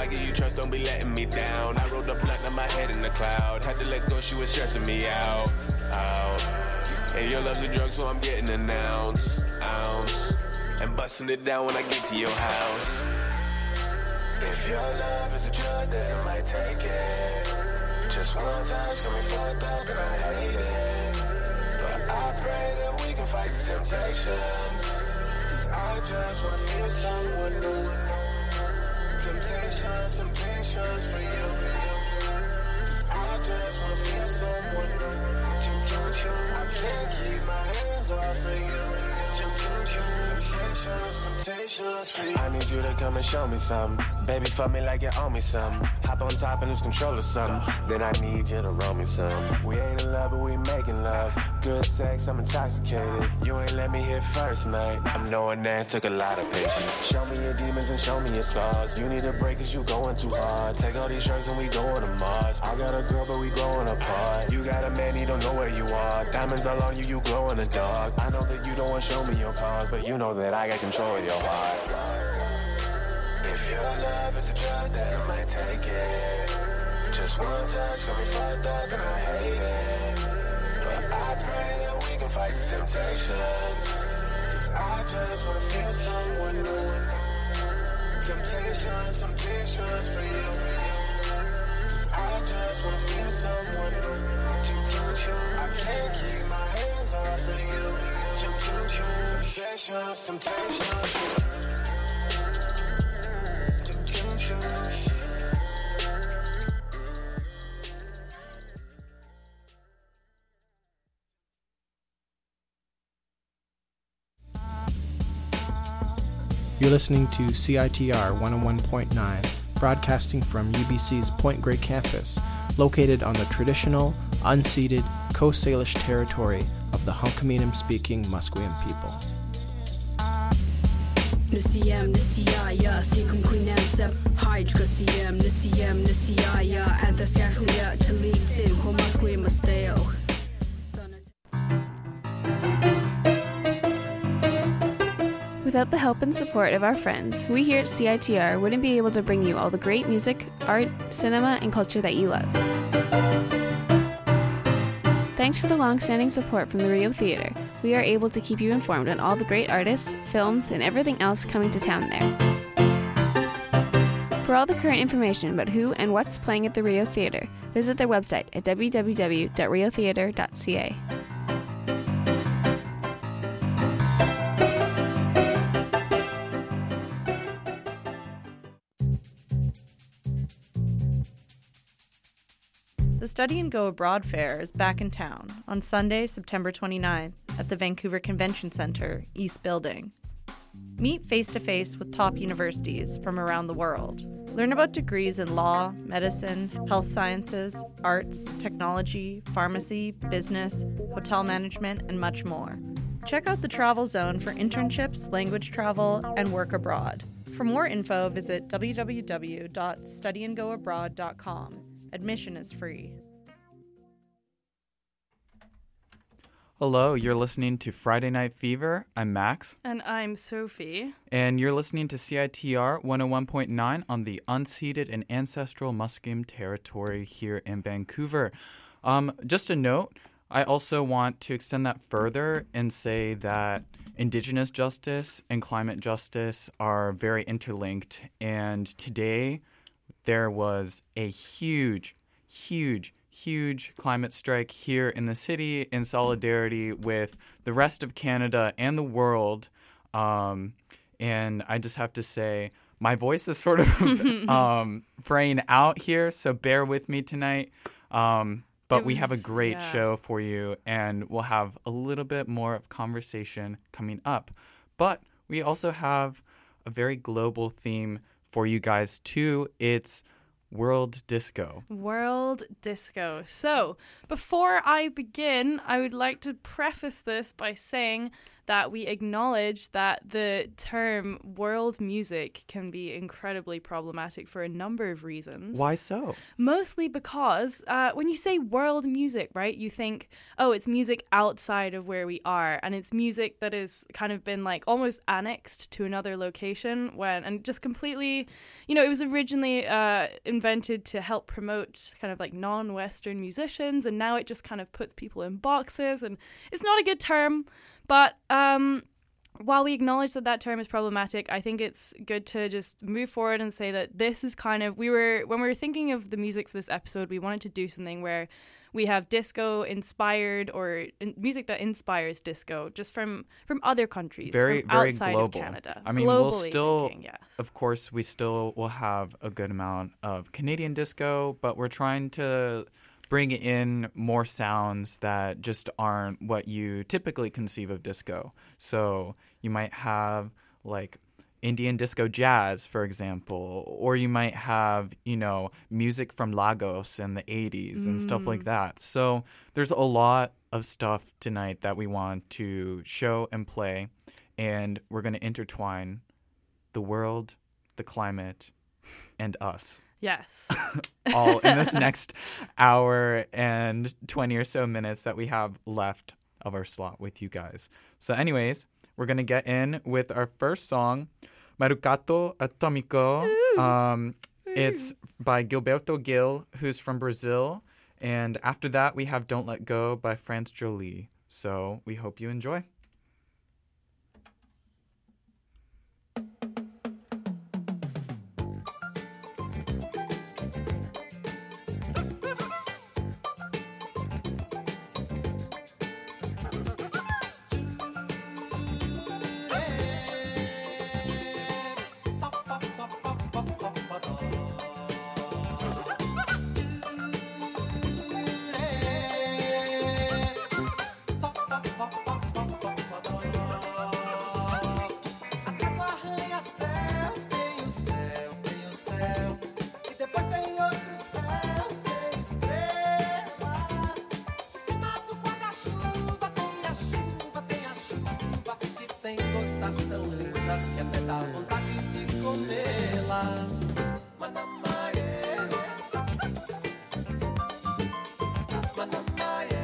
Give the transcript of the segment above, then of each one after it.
give you trust, don't be letting me down. I rolled up blunt on my head in the cloud. Had to let go, she was stressing me out. And your love's a drug, so I'm getting an ounce. And busting it down when I get to your house. If your love is a drug, then I might take it. Just one time, show me fucked up and I hate it. But I pray that we can fight the temptations. Cause I just wanna feel someone new. Temptations for you. Cause I just wanna feel someone new. I can't keep my hands off of you. Temptations for you. I need you to come and show me something. Baby, fuck me like you owe me something. Hop on top and lose control of something. Then I need you to roll me some. We ain't in love, but we making love. Good sex, I'm intoxicated. You ain't let me hit first night. I'm knowing that took a lot of patience. Show me your demons and show me your scars. You need a break cause you going too hard. Take all these shirts and we going to Mars. I got a girl but we growing apart. You got a man, he don't know where you are. Diamonds all on you, you glow in the dark. I know that you don't want to show me your cars, but you know that I got control of your heart. If your love is a drug, then I might take it. Just one touch, got me fucked up and I hate it. But I pray that we can fight the temptations. Cause I just wanna feel someone new. Temptations for you. Cause I just wanna feel someone new. I can't keep my hands off of you. Temptations for you. Temptations. You're listening to CITR 101.9, broadcasting from UBC's Point Grey campus, located on the traditional, unceded Coast Salish territory of the Hunkaminam-speaking Musqueam people. Nisiyam nisiyaya thikum queenansep hydra siyam nisiyaya anthascaclia talitin homasque masteo. Without the help and support of our friends, we here at CITR wouldn't be able to bring you all the great music, art, cinema, and culture that you love. Thanks to the long-standing support from the Rio Theatre, we are able to keep you informed on all the great artists, films, and everything else coming to town there. For all the current information about who and what's playing at the Rio Theatre, visit their website at www.riotheatre.ca. The Study and Go Abroad Fair is back in town on Sunday, September 29th at the Vancouver Convention Centre, East Building. Meet face-to-face with top universities from around the world. Learn about degrees in law, medicine, health sciences, arts, technology, pharmacy, business, hotel management, and much more. Check out the Travel Zone for internships, language travel, and work abroad. For more info, visit www.studyandgoabroad.com. Admission is free. Hello, you're listening to Friday Night Fever. I'm Max. And I'm Sophie. And you're listening to CITR 101.9 on the unceded and ancestral Musqueam territory here in Vancouver. Just a note, I also want to extend that further and say that Indigenous justice and climate justice are very interlinked. And today, there was a huge climate strike here in the city in solidarity with the rest of Canada and the world. And I just have to say, my voice is sort of fraying out here, so bear with me tonight. But we have a great show for you, and we'll have a little bit more of conversation coming up. But we also have a very global theme for you guys, too. It's World Disco. World Disco. So, before I begin, I would like to preface this by saying that we acknowledge that the term world music can be incredibly problematic for a number of reasons. Why so? Mostly because when you say world music, right, you think, oh, it's music outside of where we are, and it's music that has kind of been like almost annexed to another location and just completely, it was originally invented to help promote kind of like non-Western musicians, and now it just kind of puts people in boxes, and it's not a good term. But while we acknowledge that term is problematic, I think it's good to just move forward and say that this is kind of, when we were thinking of the music for this episode, we wanted to do something where we have disco inspired or music that inspires disco just from other countries, very from outside global. of Canada. I mean, we'll still, thinking, yes. of course, we still will have a good amount of Canadian disco, but we're trying to bring in more sounds that just aren't what you typically conceive of disco. So you might have like Indian disco jazz, for example, or you might have, music from Lagos in the 80s and stuff like that. So there's a lot of stuff tonight that we want to show and play, and we're going to intertwine the world, the climate, and us. Yes. All in this next hour and 20 or so minutes that we have left of our slot with you guys. So anyways, we're going to get in with our first song, Marucato Atomico. It's by Gilberto Gil, who's from Brazil. And after that, we have Don't Let Go by France Jolie. So we hope you enjoy. Que até dá vontade de comê-las. Manamaê, Manamaê,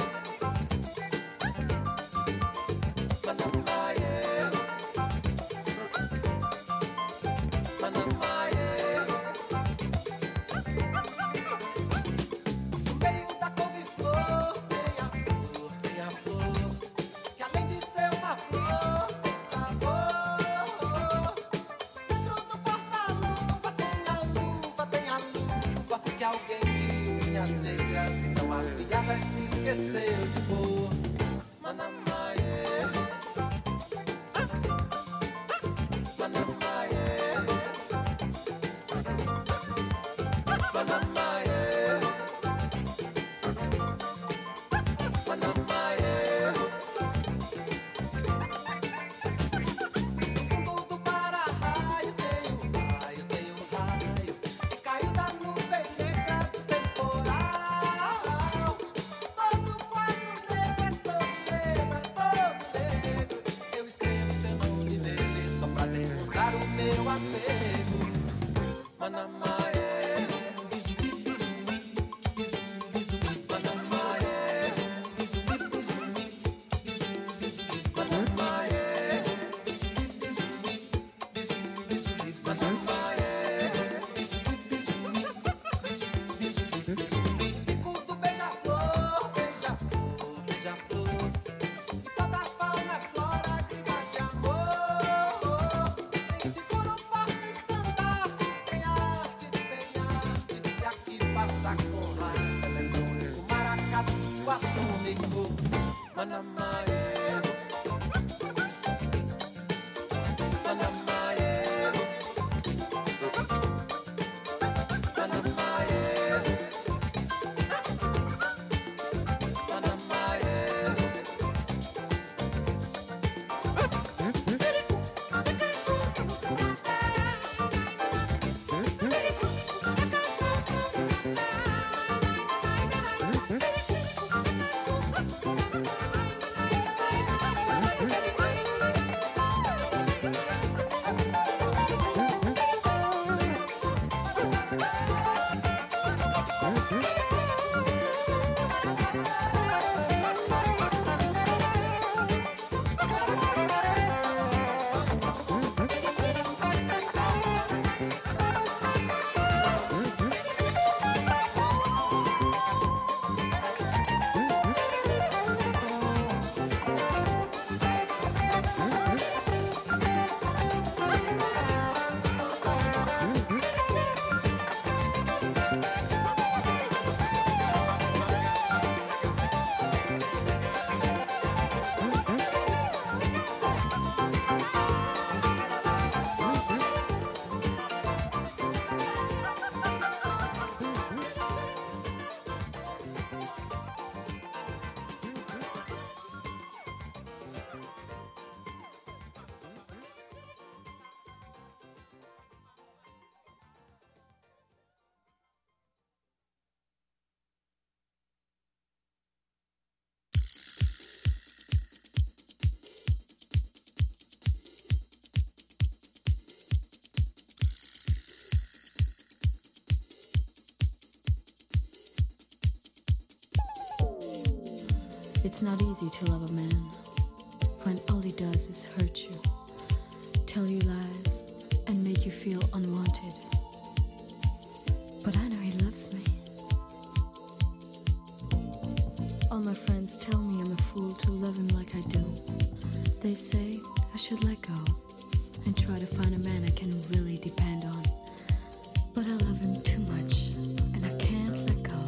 Manamaê, Manamaê. No meio da couve-flor tem a flor, que além de ser uma flor, tem sabor. Se esqueceu de pôr Manamaê, Manamaê, Manamaê, Manamaê. No fundo do para-raio tem um raio, que caiu da nuvem negra do temporal. Meu apego, Manamaê, bico do beija-flor, beija-flor, beija-flor, e toda a fauna e flora grita de amor. Segura o porta-estandarte, tem arte, e aqui passa com raça, eletrônico, maracatu atômico, Manamaê. It's not easy to love a man when all he does is hurt you, tell you lies, and make you feel unwanted. But I know he loves me. All my friends tell me I'm a fool to love him like I do. They say I should let go and try to find a man I can really depend on. But I love him too much, and I can't let go.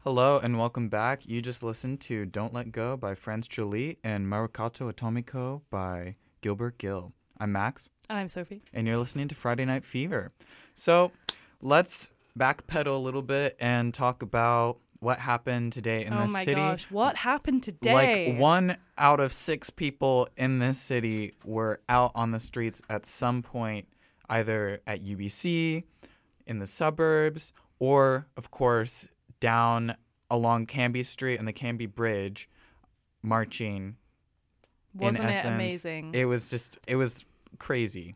Hello and welcome back. You just listened to Don't Let Go by Franz Jolie and Marukato Atomiko by Gilbert Gill. I'm Max. I'm Sophie. And you're listening to Friday Night Fever. So let's backpedal a little bit and talk about what happened today in this city. Oh my gosh, what happened today? Like 1 out of 6 people in this city were out on the streets at some point, either at UBC, in the suburbs, or, of course, down along Canby Street and the Canby Bridge, marching. Wasn't in it essence. amazing? It was crazy.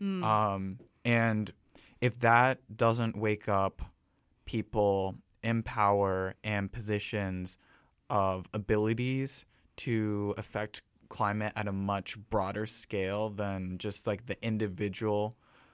And if that doesn't wake up people in power and positions of abilities to affect climate at a much broader scale than just like the individual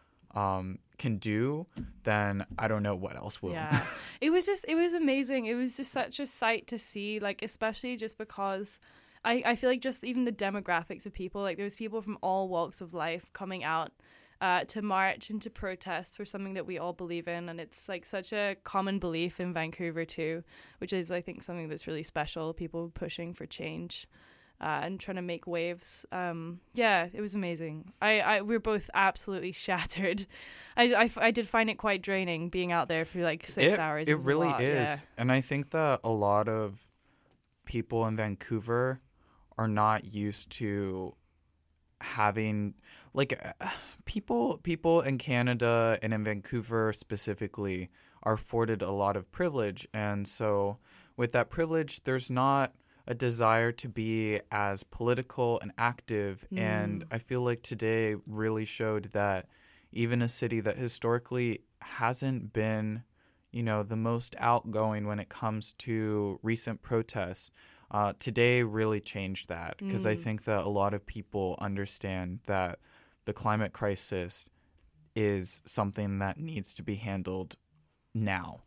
can do, then I don't know what else will. Yeah. It was amazing. It was just such a sight to see, like, especially just because I feel like just even the demographics of people, like there was people from all walks of life coming out to march and to protest for something that we all believe in. And it's like such a common belief in Vancouver too, which is, I think, something that's really special. People pushing for change and trying to make waves. Yeah, it was amazing. We're both absolutely shattered. I did find it quite draining being out there for like 6 hours. It really is. Yeah. And I think that a lot of people in Vancouver are not used to having like people in Canada and in Vancouver specifically are afforded a lot of privilege, and so with that privilege there's not a desire to be as political and active. And I feel like today really showed that even a city that historically hasn't been, you know, the most outgoing when it comes to recent protests, today really changed that, because I think that a lot of people understand that the climate crisis is something that needs to be handled now.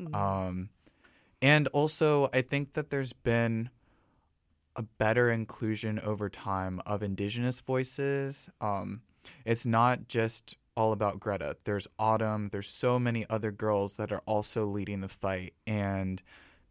And also I think that there's been a better inclusion over time of Indigenous voices. It's not just all about Greta. There's Autumn. There's so many other girls that are also leading the fight, and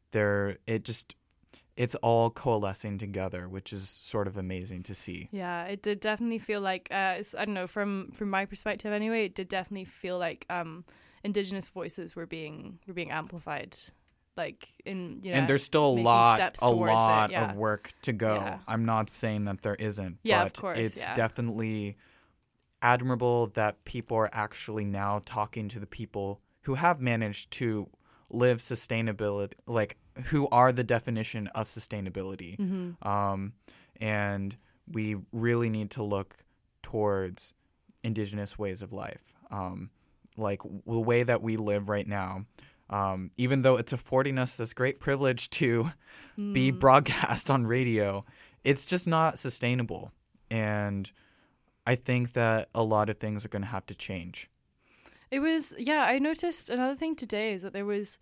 it's all coalescing together, which is sort of amazing to see. Yeah, it did definitely feel like, I don't know, from my perspective anyway, it did definitely feel like Indigenous voices were being amplified. Like in, you know, and there's still a lot of work to go. Yeah. I'm not saying that there isn't, yeah, but of course, it's definitely admirable that people are actually now talking to the people who have managed to live sustainability, like who are the definition of sustainability. And we really need to look towards Indigenous ways of life. Like the way that we live right now, even though it's affording us this great privilege to be broadcast on radio, it's just not sustainable. And I think that a lot of things are going to have to change. It was, yeah, I noticed another thing today is that there was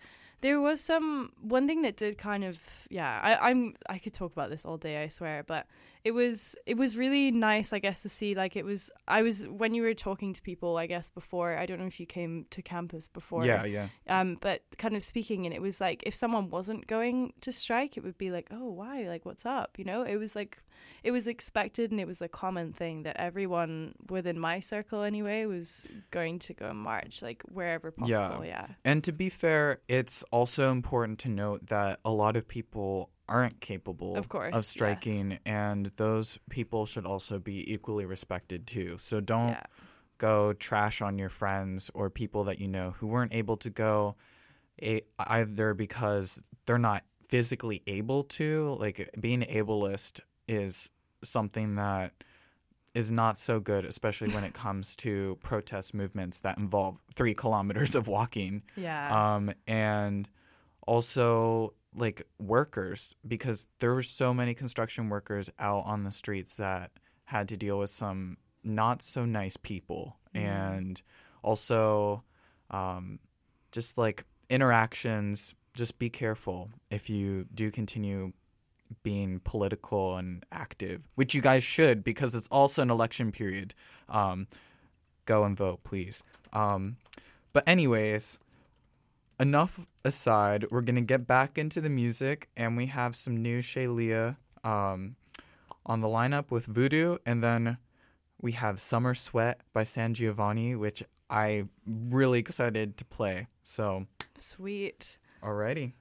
one thing that did kind of, I could talk about this all day, I swear, but it was really nice, I guess, to see, like, when you were talking to people, I guess, before, I don't know if you came to campus before. Yeah. But kind of speaking, and it was like, if someone wasn't going to strike, it would be like, oh, why? Like, what's up? You know, it was like, it was expected, and it was a common thing that everyone within my circle anyway was going to go and march, like, wherever possible, yeah. And to be fair, it's also important to note that a lot of people aren't capable of striking, and those people should also be equally respected too. So don't go trash on your friends or people that you know who weren't able to go, either because they're not physically able to. Like, being ableist is something that is not so good, especially when it comes to protest movements that involve 3 kilometers of walking. And also, like, workers, because there were so many construction workers out on the streets that had to deal with some not so nice people. And also just like interactions, just be careful if you do continue being political and active, which you guys should, because it's also an election period. Go and vote, please. But anyways, enough aside, we're going to get back into the music, and we have some new Shalia on the lineup with Voodoo, and then we have Summer Sweat by San Giovanni, which I'm really excited to play. So, Sweet. Alrighty.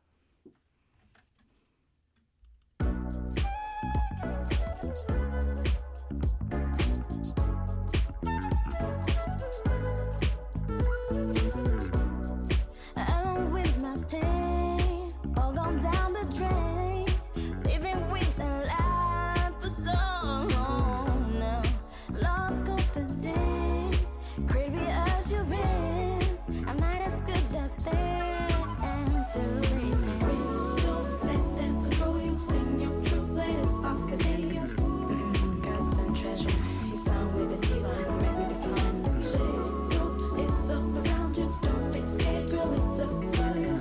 Along with my pain, all gone down the drain. Living with the life for so long now. Lost confidence, great reassurance. I'm not as good as them to pretend. Don't let them control you. Sing your truth, let it spark within you. Got some treasure. You sound with the divine to make me this fun. Say, it's up around you. Don't be scared, girl. It's up to you.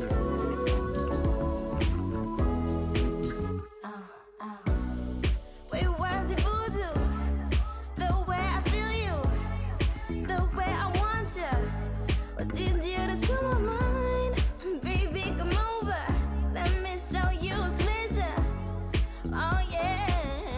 Wait, where's the voodoo? The way I feel you, the way I want you. What did you do to my mind? Baby, come over. Let me show you a pleasure. Oh yeah.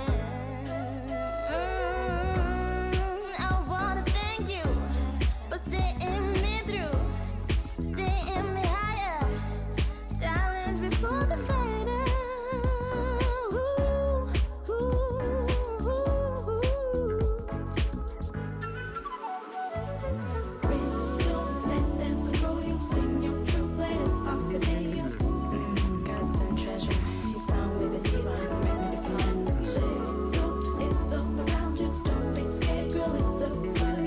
I wanna thank you for seeing me through, seeing me higher. Challenge before the fighter. Don't let them control you. Sing your truth, let it spark within you. Got some treasure. You sound with the divine to make me this fun. Say, it's up around you. Don't be scared, girl. It's up to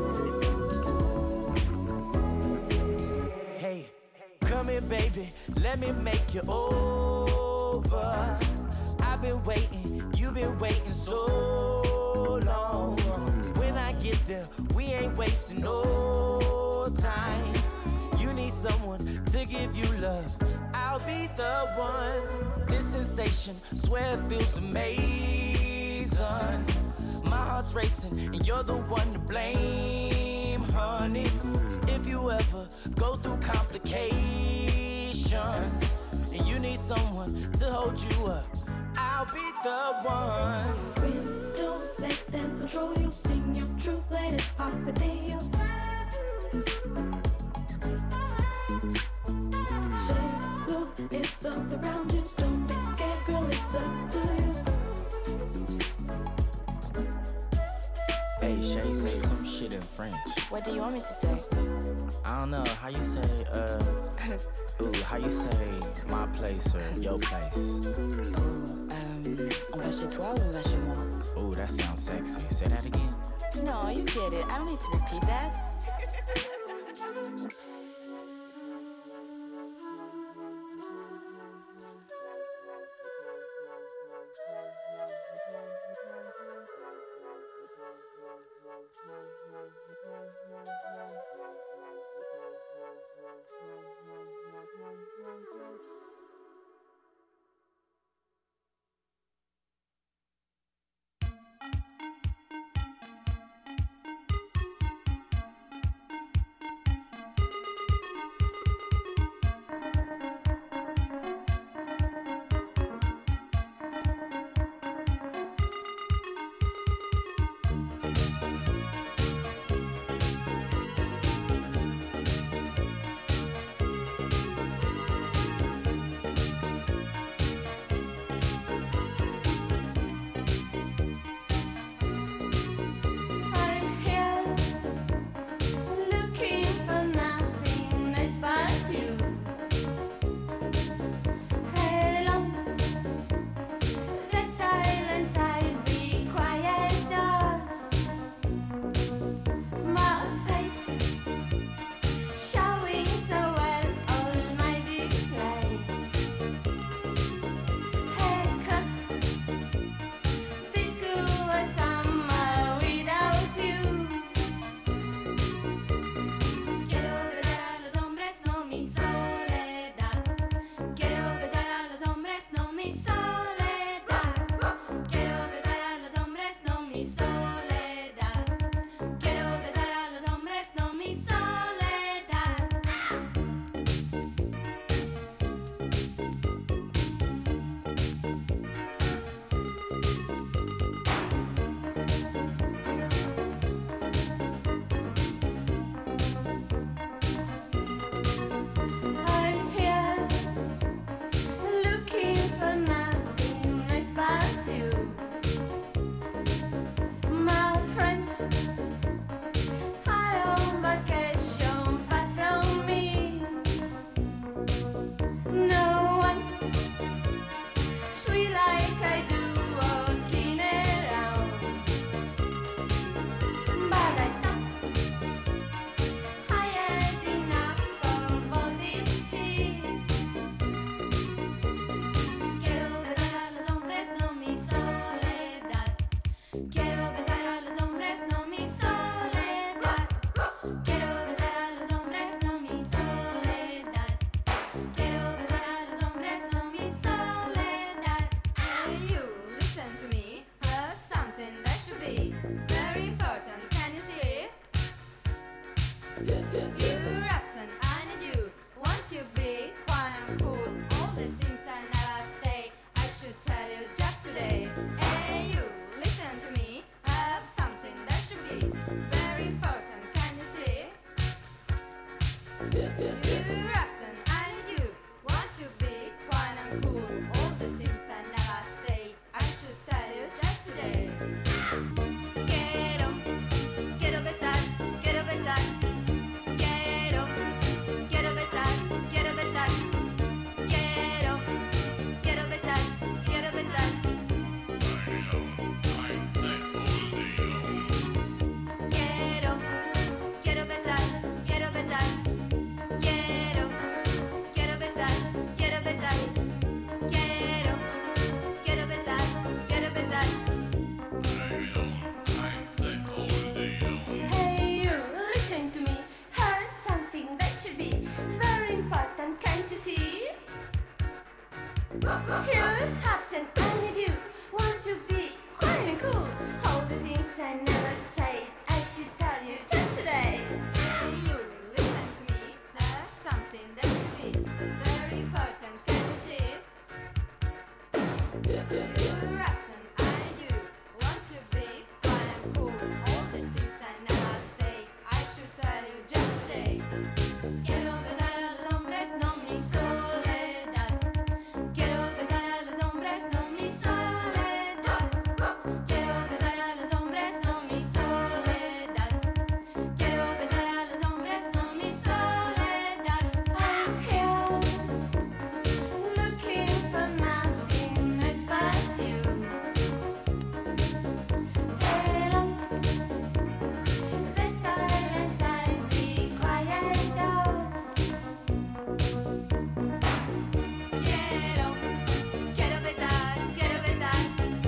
you. Hey, come here, baby. Let me make you over. I've been waiting, you've been waiting so long. When I get there, we ain't wasting no time. You need someone to give you love. I'll be the one. This sensation, swear it feels amazing. My heart's racing, and you're the one to blame, honey. If you ever go through complications and you need someone to hold you up, I'll be the one. Don't let them control you. Sing your truth, let it spark within you. Say, look, it's up around you. Don't be scared, girl, it's up to you. Hey, Shay, say some shit in French. What do you want me to say? I don't know, how you say, how you say my place or your place? On va chez toi ou on va chez moi? Ooh, that sounds sexy. Say that again. No, you get it. I don't need to repeat that. Quiero besar a los hombres, no mi soledad. Quiero besar a los hombres, no mi soledad. Quiero besar a los hombres, no mi soledad. Hey, you, listen to me. Here's something that should be very important. Can you see? You're absent, I need you. Want you be quiet and cool. All the things I never say, I should tell you just today. Hey, you, listen to me. Have something that should be very important. Can you see? You're absent, I need you. Want you be quiet and cool. All the things I never say, I should tell you just today. Quiero besar, quiero besar. Quiero besar, quiero besar. Quiero besar, quiero besar. Quiero besar, quiero besar. Quiero besar, quiero besar. Quiero besar, quiero besar. Hey, you, listen to me. Here's something that should be very important. Can't you see? You're absent, I need you. Want to be quiet and cool. All the things I never say, I should tell you just today. Hey, you, listen to me. There's something that should be very important. Can you see? You're absent, I need you. Want to be quiet and cool. All the things I never say, I should tell you just today. Quiero besar a los hombres, no mi soledad. Quiero besar a los hombres, no mi soledad. Quiero besar a los hombres, no mi soledad. Quiero besar a los hombres, no mi soledad. I'm here, looking for nothing else but you. Hello, the silence I be quiet does. Quiero besar, quiero besar.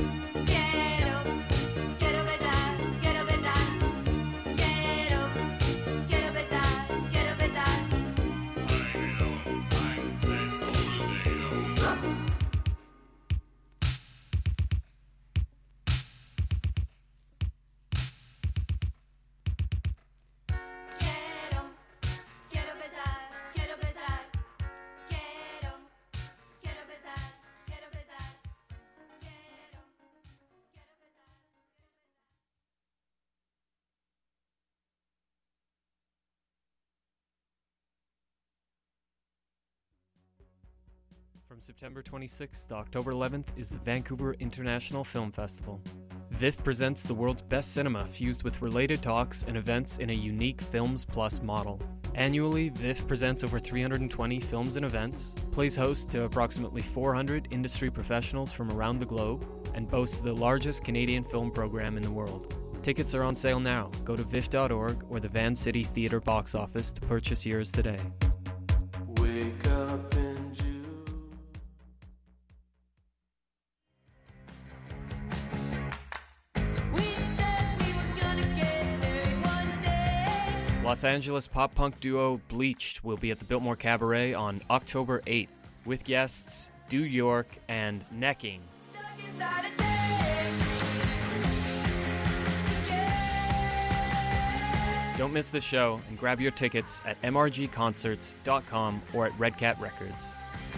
Quiero besar, quiero besar. Quiero besar, quiero besar. Quiero besar, quiero besar. Quiero besar, quiero besar. From September 26th to October 11th is the Vancouver International Film Festival. VIFF presents the world's best cinema fused with related talks and events in a unique Films Plus model. Annually, VIFF presents over 320 films and events, plays host to approximately 400 industry professionals from around the globe, and boasts the largest Canadian film program in the world. Tickets are on sale now. Go to VIFF.org or the Van City Theatre box office to purchase yours today. Wake up in June. Los Angeles pop-punk duo Bleached will be at the Biltmore Cabaret on October 8th with guests Dude York and Necking. Don't miss the show and grab your tickets at mrgconcerts.com or at Red Cat Records.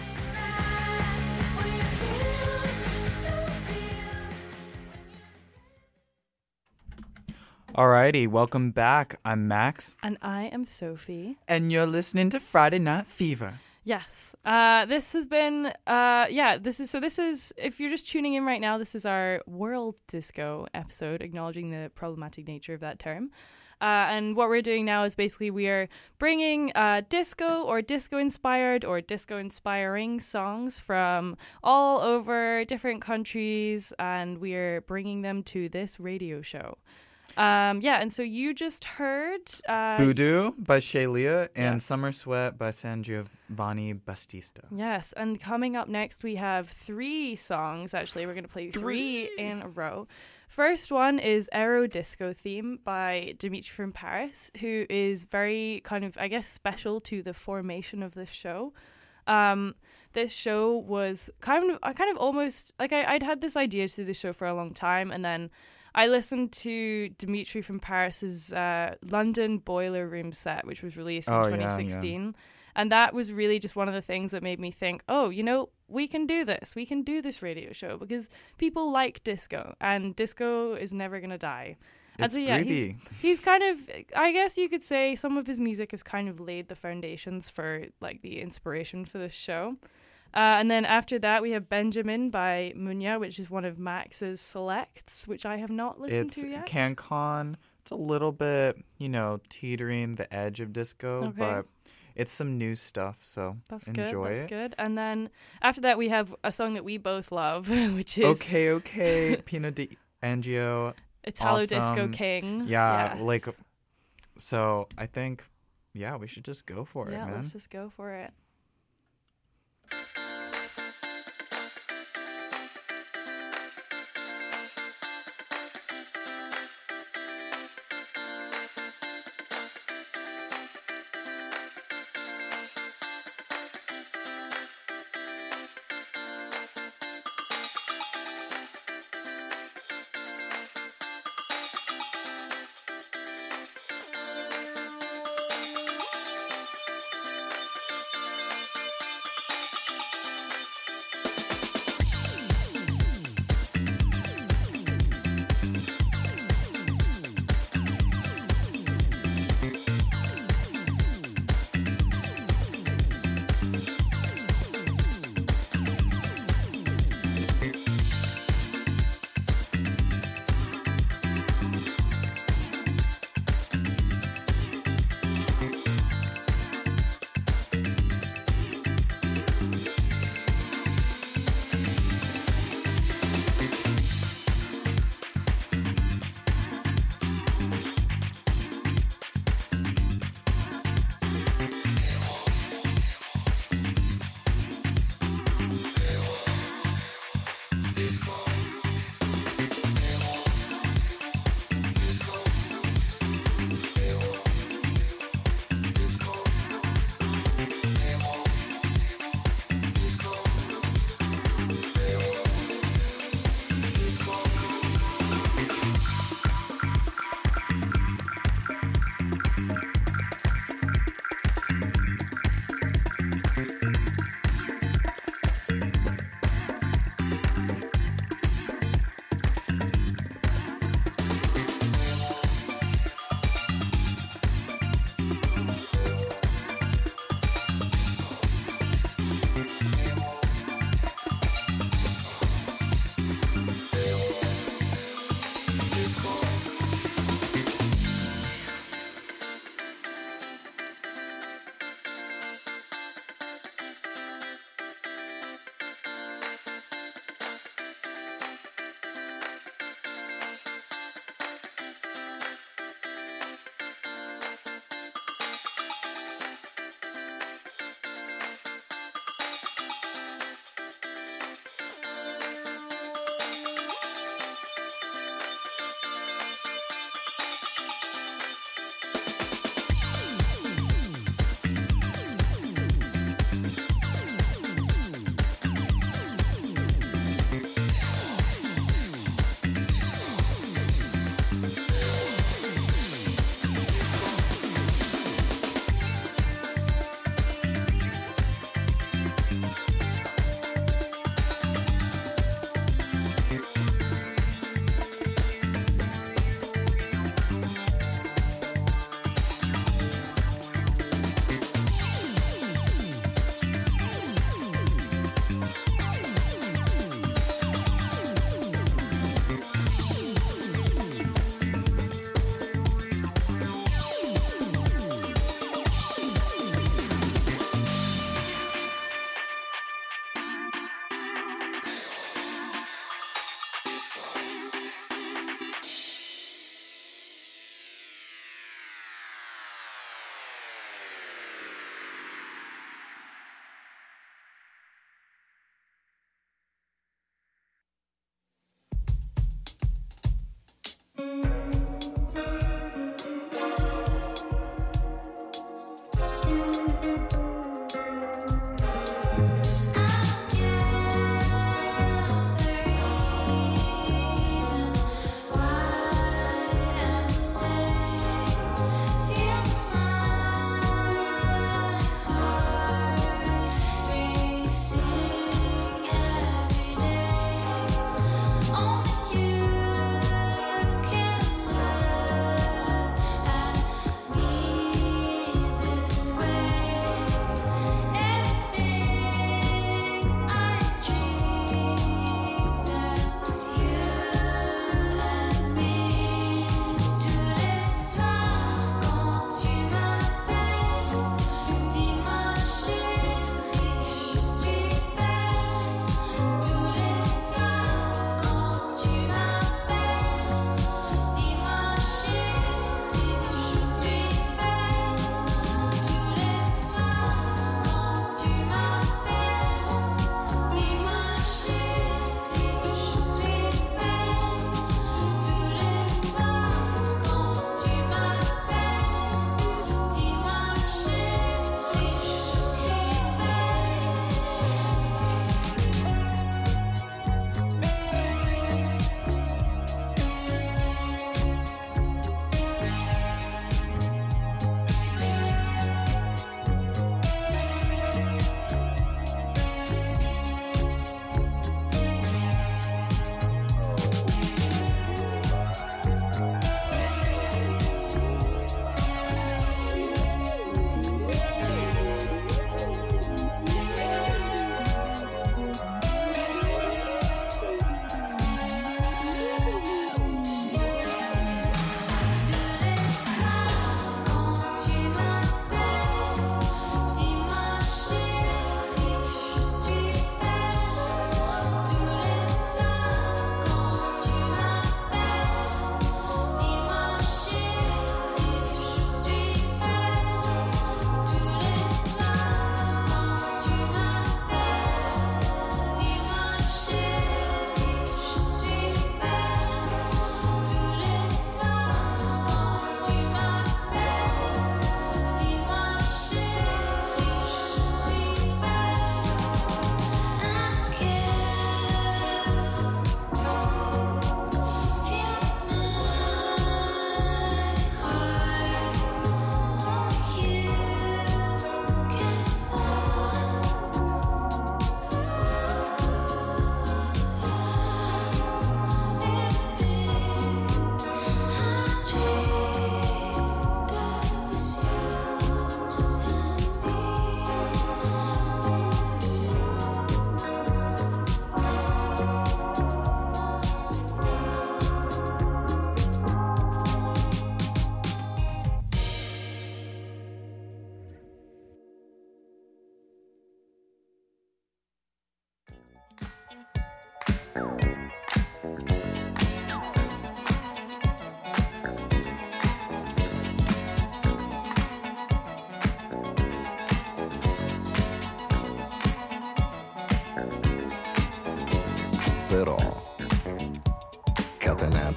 Alrighty, welcome back. I'm Max. And I am Sophie. And you're listening to Friday Night Fever. Yes. This has been, this is, if you're just tuning in right now, this is our World Disco episode, acknowledging the problematic nature of that term. And what we're doing now is basically we are bringing disco or disco-inspired or disco-inspiring songs from all over different countries, and we are bringing them to this radio show. And so you just heard Voodoo by Shalia and Summer Sweat by San Giovanni Battista. Yes, and coming up next we have 3 songs. Actually, we're going to play 3 in a row. First one is Aero Disco Theme by Dimitri from Paris, who is very kind of, I guess, special to the formation of this show. This show was kind of almost like I'd had this idea to do the show for a long time, and then I listened to Dimitri from Paris's London Boiler Room set, which was released in 2016. Yeah. And that was really just one of the things that made me think, oh, you know, we can do this. We can do this radio show because people like disco, and disco is never going to die. And so, yeah, he's kind of, I guess you could say some of his music has kind of laid the foundations for, like, the inspiration for this show. And then after that, we have Benjamin by Munya, which is one of Max's selects, which I have not listened to yet. It's CanCon. It's a little bit, you know, teetering the edge of disco, but it's some new stuff, so enjoy it. That's good. And then after that, we have a song that we both love, which is... Okay, Pino D'Angio. Italo awesome. Disco King. Yeah, yes. Like, so I think, yeah, we should just go for it, man. Yeah, let's just go for it.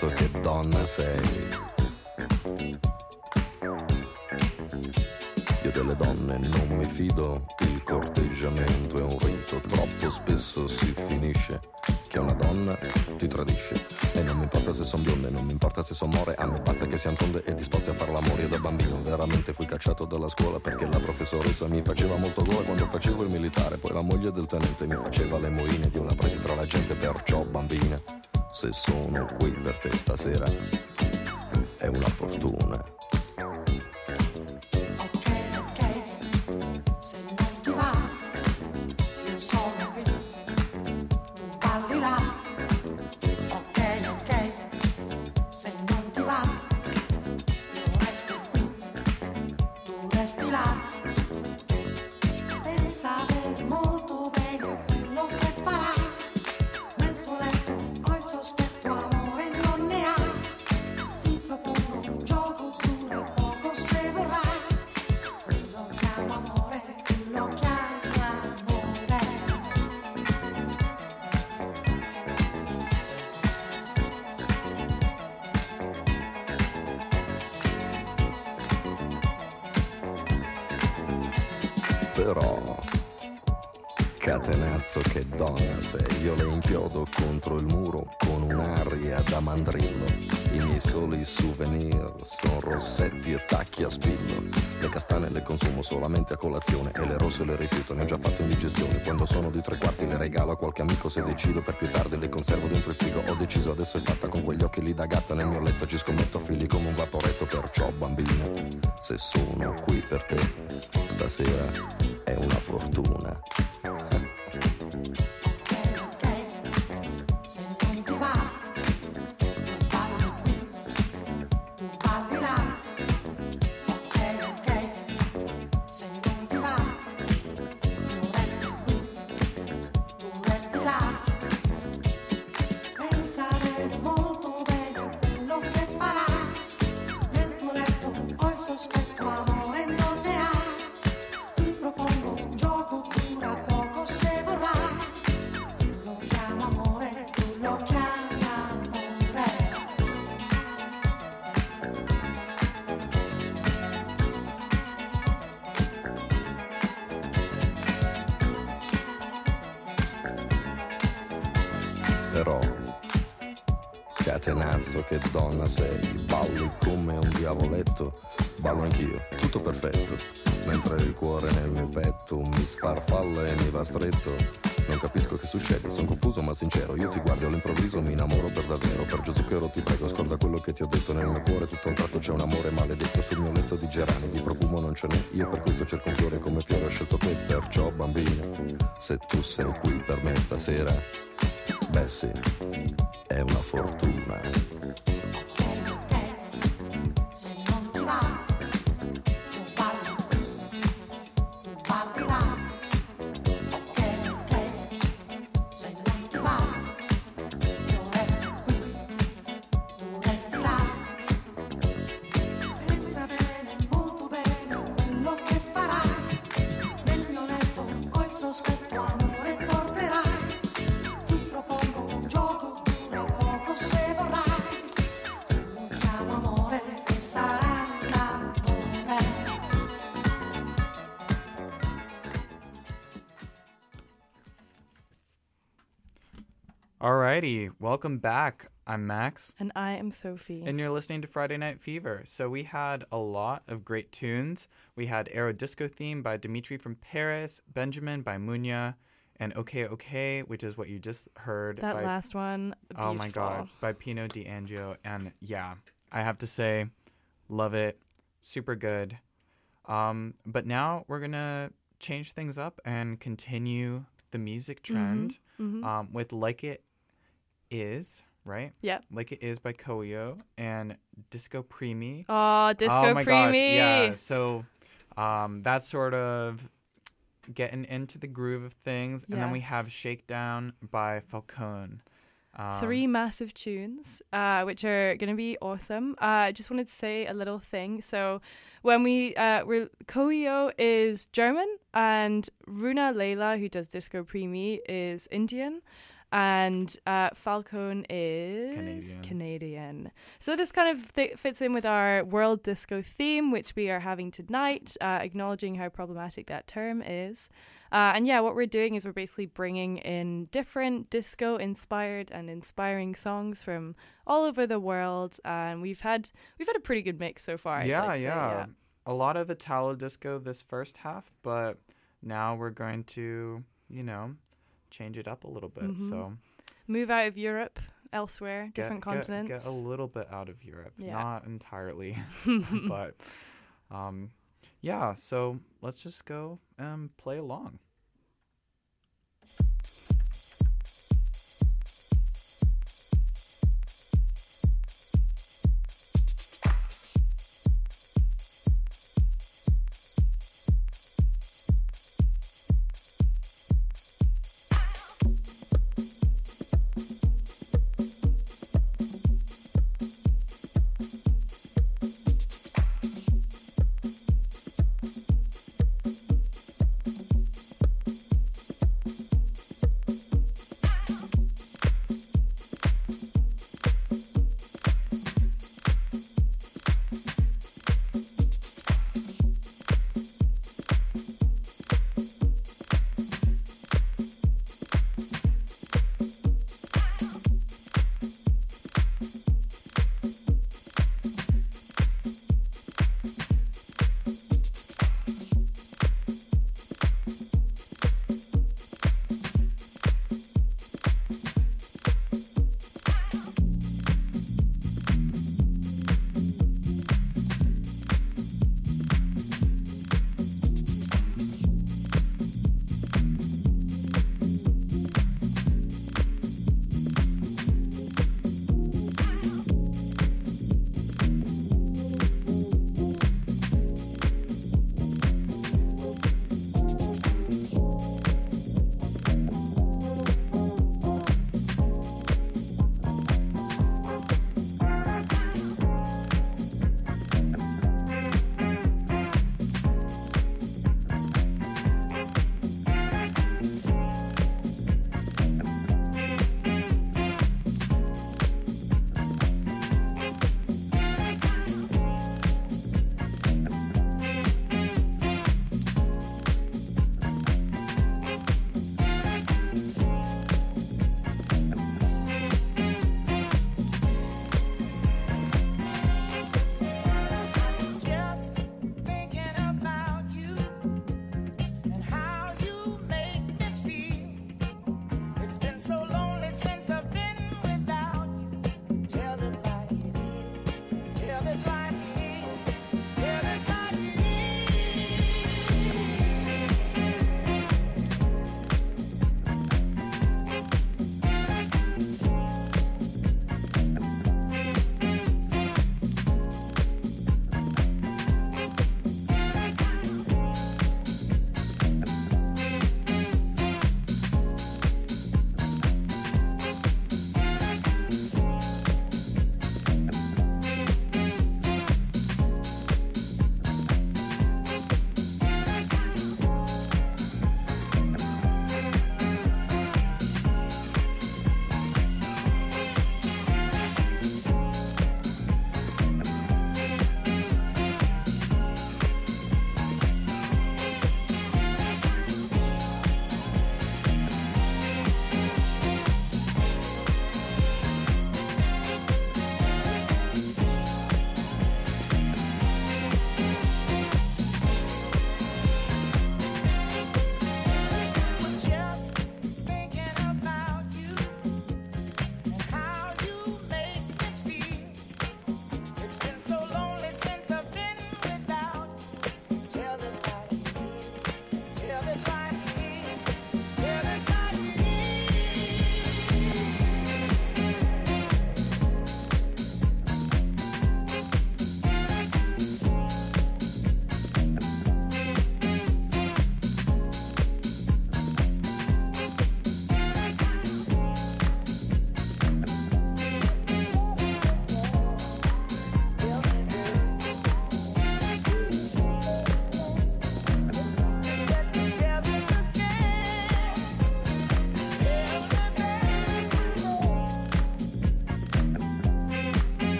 catenazzo, che donna sei. Io delle donne non mi fido, il corteggiamento è un rito, troppo spesso si finisce che una donna ti tradisce. E non mi importa se son bionde, non mi importa se son more, a me basta che siano tonde e disposti a far l'amore. Io da bambino veramente fui cacciato dalla scuola perché la professoressa mi faceva molto gola quando facevo il militare. Poi la moglie del tenente mi faceva le moine ed io la presi tra la gente, perciò bambina, se sono qui per te stasera è una fortuna. Però catenazzo, che donna sei. Io le inchiodo contro il muro con un'aria da mandrillo. I miei soli souvenir son rossetti e tacchi a spillo. Le castane le consumo solamente a colazione e le rosse le rifiuto, ne ho già fatto indigestione. Quando sono di 3/4 le regalo a qualche amico, se decido per più tardi le conservo dentro il frigo. Ho deciso, adesso è fatta, con quegli occhi lì da gatta nel mio letto ci scommetto fili come un vaporetto. Perciò bambina, se sono qui per te stasera è una fortuna. Però catenazzo, che donna sei. Balli come un diavoletto, ballo anch'io, tutto perfetto. Mentre il cuore nel mio petto mi sfarfalla e mi va stretto. Non capisco che succede, sono confuso ma sincero. Io ti guardo all'improvviso, mi innamoro per davvero. Per Gesù che ero ti prego, scorda quello che ti ho detto. Nel mio cuore tutto a un tratto c'è un amore maledetto. Sul mio letto di gerani, di profumo non ce n'è. Io per questo cerco un fiore, come fiore ho scelto te. Perciò bambina, se tu sei qui per me stasera, beh sì, è una fortuna. Alrighty, welcome back. I'm Max. And I am Sophie. And you're listening to Friday Night Fever. So we had a lot of great tunes. We had Aero Disco Theme by Dimitri from Paris, Benjamin by Munya, and Okay Okay, which is what you just heard. That last one, beautiful. Oh my God, by Pino D'Angio. And yeah, I have to say, love it. Super good. But now we're going to change things up and continue the music trend with Like It Is, right? Yeah. Like It Is by Koyo and Disco Primi. Oh, Disco my Primi. Gosh, yeah. So that's sort of getting into the groove of things. And then we have Shakedown by Falcone. 3 massive tunes, which are going to be awesome. I just wanted to say a little thing. So when Koyo is German and Runa Leila, who does Disco Primi, is Indian. And Falcone is Canadian. So this kind of fits in with our World Disco theme, which we are having tonight, acknowledging how problematic that term is. And yeah, what we're doing is we're basically bringing in different disco-inspired and inspiring songs from all over the world, and we've had a pretty good mix so far. Yeah. A lot of Italo disco this first half, but now we're going to, change it up a little bit. Mm-hmm. So move out of Europe, elsewhere, different continents. Get a little bit out of Europe, not entirely, but so let's just go and play along.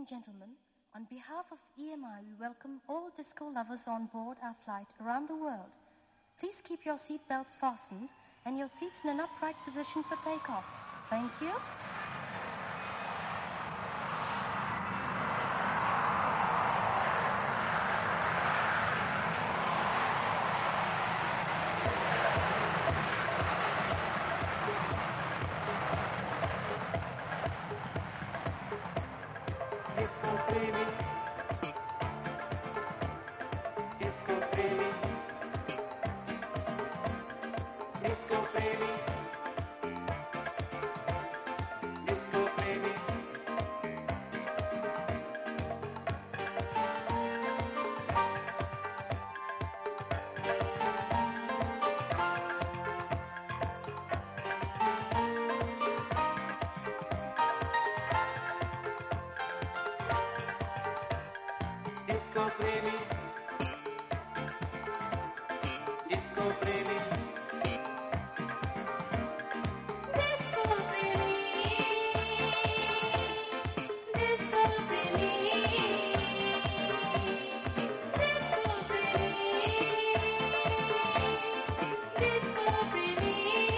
gentlemen, on behalf of EMI, we welcome all disco lovers on board our flight around the world. Please keep your seat belts fastened and your seats in an upright position for takeoff. Thank you. Disco baby, disco baby, disco baby, disco baby. Disco baby, disco baby, Disco baby, disco baby, disco baby, disco baby.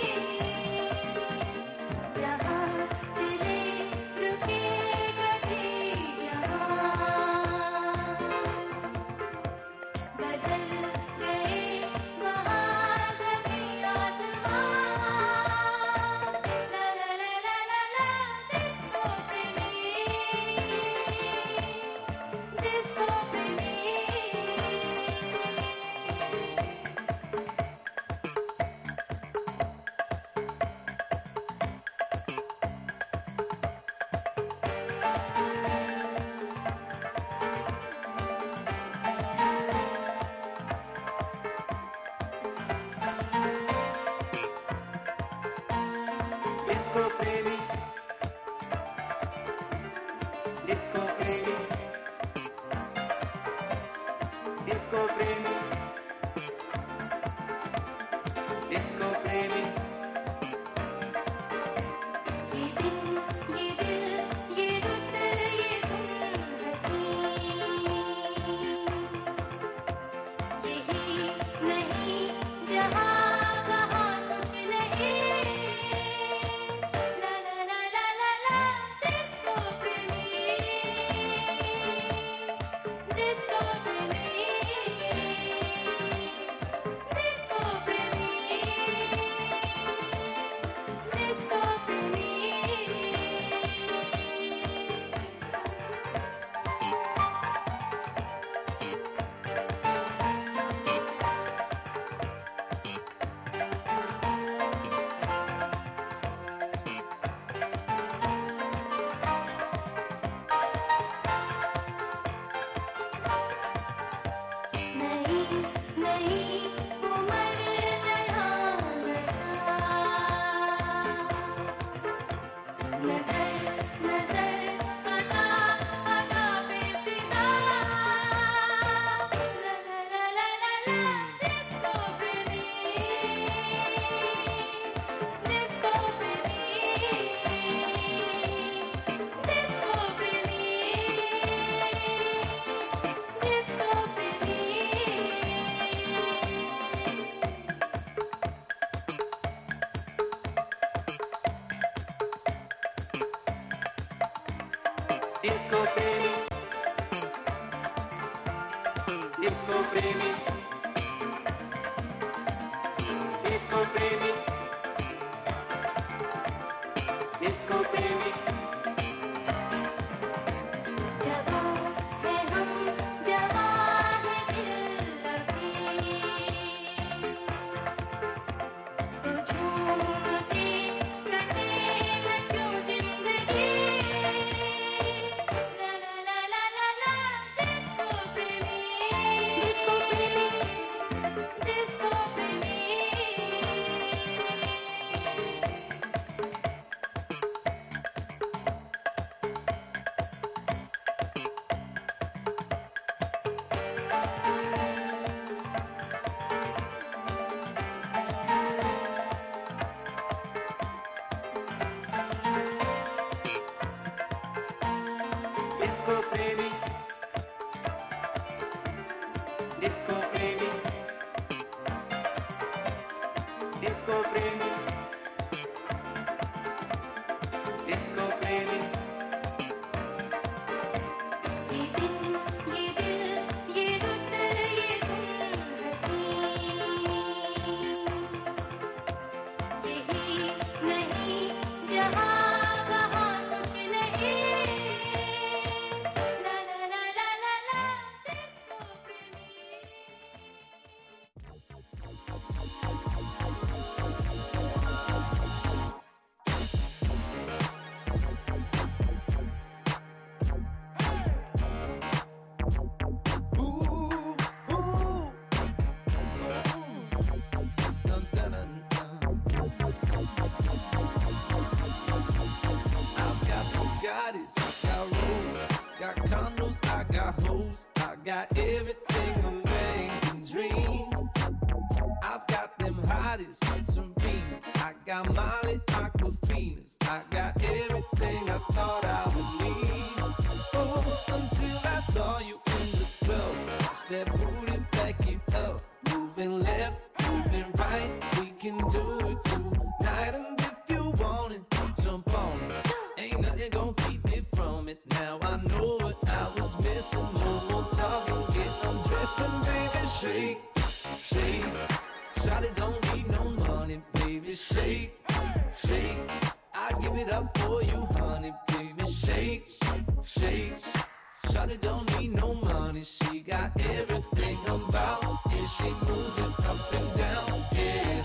जहाँ चले रुके कभी जहाँ बदल गए वहाँ ज़मीं आसमां ला ला ला ला ला ला डिस्को प्रेमी डिस्को प्रेमी disco baby, disco baby, disco baby, disco baby. ये दिन ये दिल ये रुत ये धुन हंसी यही नहीं जहाँ वहाँ कुछ नहीं ला ला ला ला ला ला डिस्को प्रेमी डिस्को प्रेमी डिस्को प्रेमी डिस्को प्रेमी नहीं नहीं उम्र नया नशा नजर नजर अदा अदा बेफिदा ला ला ला ला ला ला डिस्को प्रेमी डिस्को प्रेमी डिस्को प्रेमी डिस्को प्रेमी Disco baby, disco baby, disco baby, disco baby. जवां है हम जवां है दिल अभी तो झूम के कटे न क्यों जिंदगी ला ला ला ला ला ला डिस्को प्रेमी डिस्को प्रेमी डिस्को प्रेमी Disco premi. Disco premi. Disco premi. Disco premi. ये दिन ये दिल ये रुत ये गुम हंसी यही नहीं जहाँ वहाँ कुछ नहीं ला ला ला ला ला ला डिस्को प्रेमी I've got Bugattis, got Rolls, got condos, I got hoes, I got everything a man can dream. I've got them hotties, Serenas, I got Molly, Aquafinas, I got everything I thought I would need. Oh, until I saw you in the club, step booty, back it up, moving left, moving right, we can do it tonight. And if you want it, jump on it. Ain't nothing gonna keep me from it. Now I know what I was missing. No more talking, get undressed and baby shake, shake. Shawty don't need no money, baby shake, shake. I give it up for you, honey, baby shake, shake. Shawty don't need no money, she got everything I'm about. Yeah, she moves it up and down, yeah.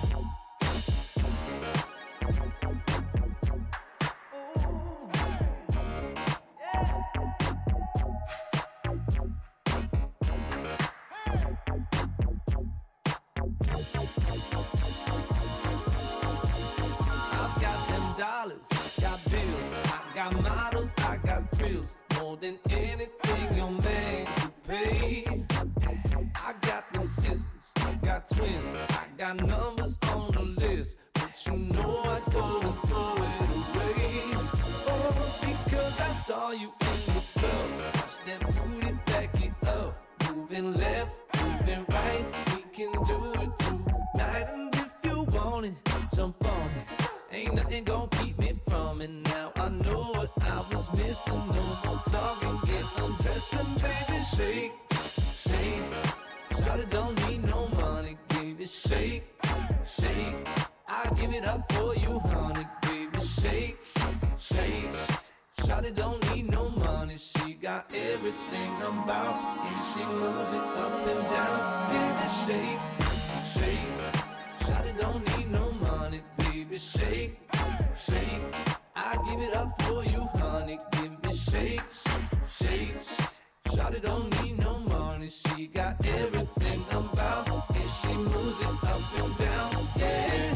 I've got them dollars, got bills, I got models, I got thrills, more than anything your man could pay. I got them sisters, I got twins, I got numbers on the list, but you know I go and throw it away. Oh, because I saw you in the club, step booty, back it up, moving left, moving right, we can do it tonight. And if you want it, jump on it. Ain't nothing gonna keep me from it. Now I know what I was missing. No more talking, get undressed and baby shake, shake. Shawty don't need no money, baby shake, shake. I give it up for you, honey, baby shake, shake. Shawty don't need no money, she got everything I'm about. And she moves it up and down, baby shake, shake. Shawty don't need no money, baby shake, shake. I give it up for you, honey, give me shake, shake. Shawty don't need no money, she got everything I'm about. And she moves it up and down, yeah.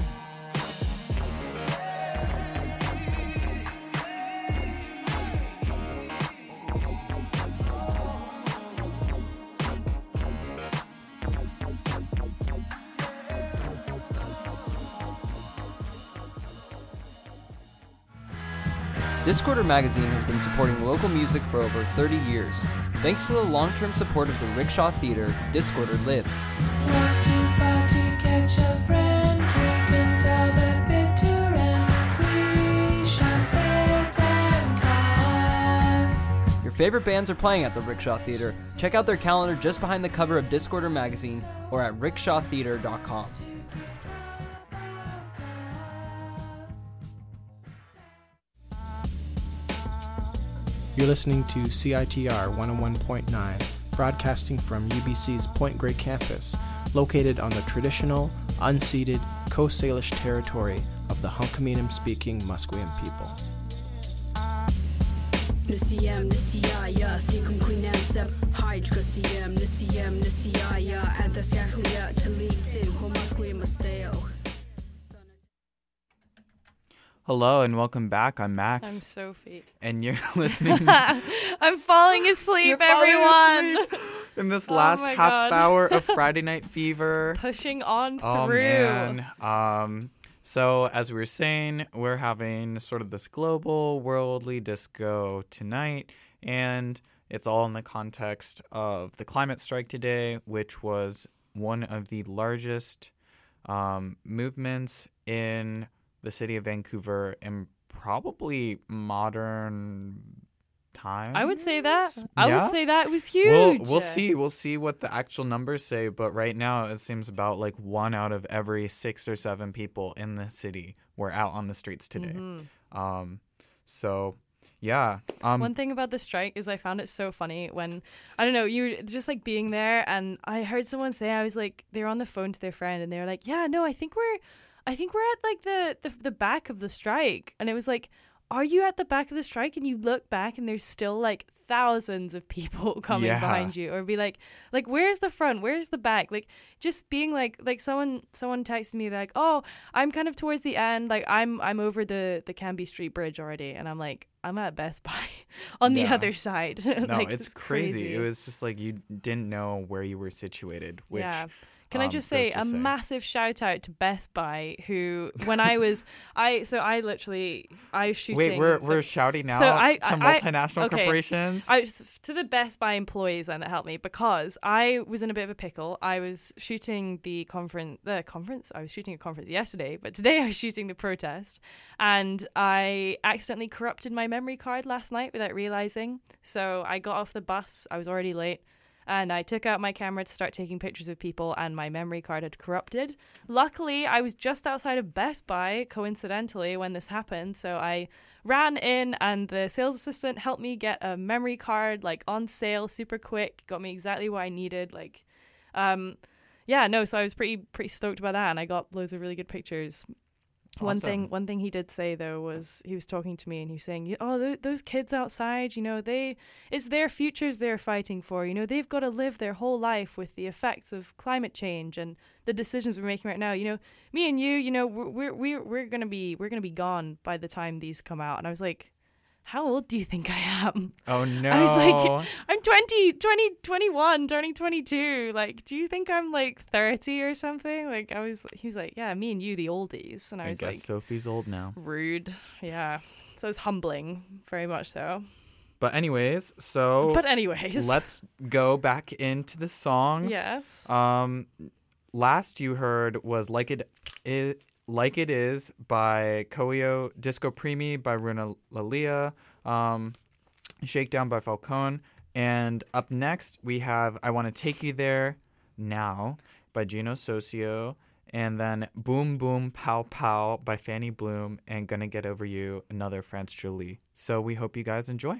Discorder Magazine has been supporting local music for over 30 years. Thanks to the long-term support of the Rickshaw Theater, Discorder lives. Your favorite bands are playing at the Rickshaw Theater. Check out their calendar just behind the cover of Discorder Magazine or at rickshawtheater.com. You're listening to CITR 101.9, broadcasting from UBC's Point Grey campus, located on the traditional, unceded Coast Salish territory of the Hunkaminam-speaking Musqueam people. Nisiyam nisiyaya thikum kuinansab hydra siyam nisiyaya anthasyakhlia talitin homasque masteo. Hello and welcome back. I'm Max. I'm Sophie. And you're listening. I'm falling asleep, everyone. In this last half hour of Friday Night Fever. Pushing on through. Oh, man. So, as we were saying, we're having sort of this global, worldly disco tonight. And it's all in the context of the climate strike today, which was one of the largest movements in the city of Vancouver in probably modern times. I would say that. Yeah? I would say that. It was huge. We'll see. We'll see what the actual numbers say. But right now, it seems about like 1 out of every 6 or 7 people in the city were out on the streets today. So, yeah. One thing about the strike is I found it so funny when, I don't know, you were just like being there, and I heard someone say, I was like, they were on the phone to their friend, and they were like, yeah, no, I think we're at like the back of the strike. And it was like, are you at the back of the strike? And you look back and there's still like thousands of people coming behind you, or be like where's the front, where's the back, like just being like someone texted me, they're like, oh, I'm kind of towards the end, like I'm over the Cambie Street Bridge already, and I'm like, I'm at Best Buy on the other side. No, like, it's crazy. It was just like you didn't know where you were situated, which Can I just say a massive shout out to Best Buy, who, when I was shooting. Wait, we're shouting out to multinational corporations? To the Best Buy employees that helped me, because I was in a bit of a pickle. I was shooting I was shooting a conference yesterday, but today I was shooting the protest, and I accidentally corrupted my memory card last night without realizing. So I got off the bus. I was already late. And I took out my camera to start taking pictures of people, and my memory card had corrupted. Luckily, I was just outside of Best Buy, coincidentally, when this happened. So I ran in, and the sales assistant helped me get a memory card, like, on sale, super quick, got me exactly what I needed. Like, so I was pretty stoked about that, and I got loads of really good pictures. Awesome. One thing he did say, though, was he was talking to me, and he was saying, oh, those kids outside, it's their futures they're fighting for. They've got to live their whole life with the effects of climate change and the decisions we're making right now. Me and you, we're gonna be gone by the time these come out. And I was like, how old do you think I am? Oh, no. I was like, I'm 21, turning 22. Like, do you think I'm like 30 or something? Like, he was like, yeah, me and you, the oldies. And I was like, Sophie's old now. Rude. Yeah. So it's humbling, very much so. But anyways, let's go back into the songs. Yes. Last you heard was Like It Is by Koyo, Disco Primi by Runa Lalia, Shakedown by Falcone, and up next we have I Want to Take You There Now by Gino Socio, and then Boom Boom Pow Pow by Fanny Bloom, and Gonna Get Over You, another France Jolie. So we hope you guys enjoy.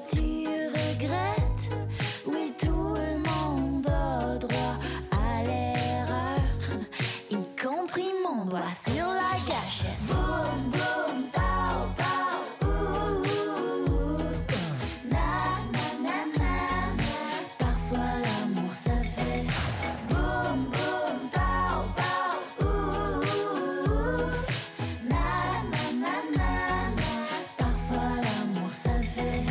tu regrettes? Oui, tout le monde a droit à l'erreur, y compris mon doigt sur la gâchette. Boum, boum, pow, pow, ouh, ouh, ouh. Na, na, na, na, na. Parfois l'amour ça fait boum, boum, pow, pow, ouh, ouh, ouh. Na, na, na, na, na. Parfois l'amour ça fait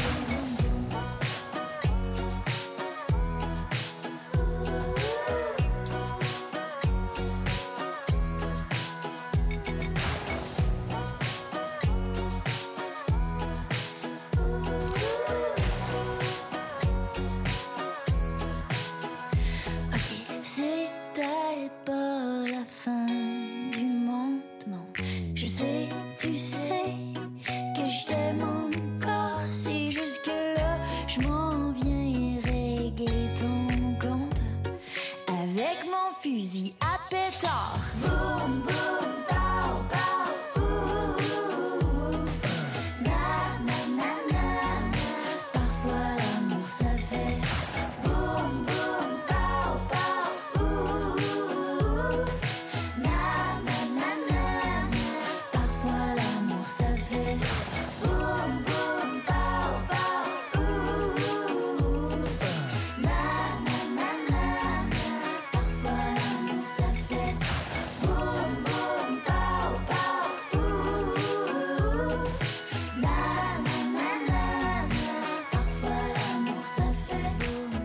c'est peut-être pas la fin du monde, non. Je sais, tu sais que je t'aime encore. C'est juste que là, je m'en viens régler ton compte avec mon fusil à pétard. Boum, boum, pow, pow, ouh, ouh, ouh. Na, na, na, na, na. Parfois l'amour ça fait boum, boum, pow, pow, ouh, ouh, ouh. Na, na, na, na, na. Parfois l'amour ça fait boum, boum, pow, pow, ouh, ouh, ouh. Na, na, na, na, na. Parfois l'amour ça fait boum, boum, pow, pow, ouh, ouh, ouh. Na, na, na, na, na. Parfois l'amour ça fait boum.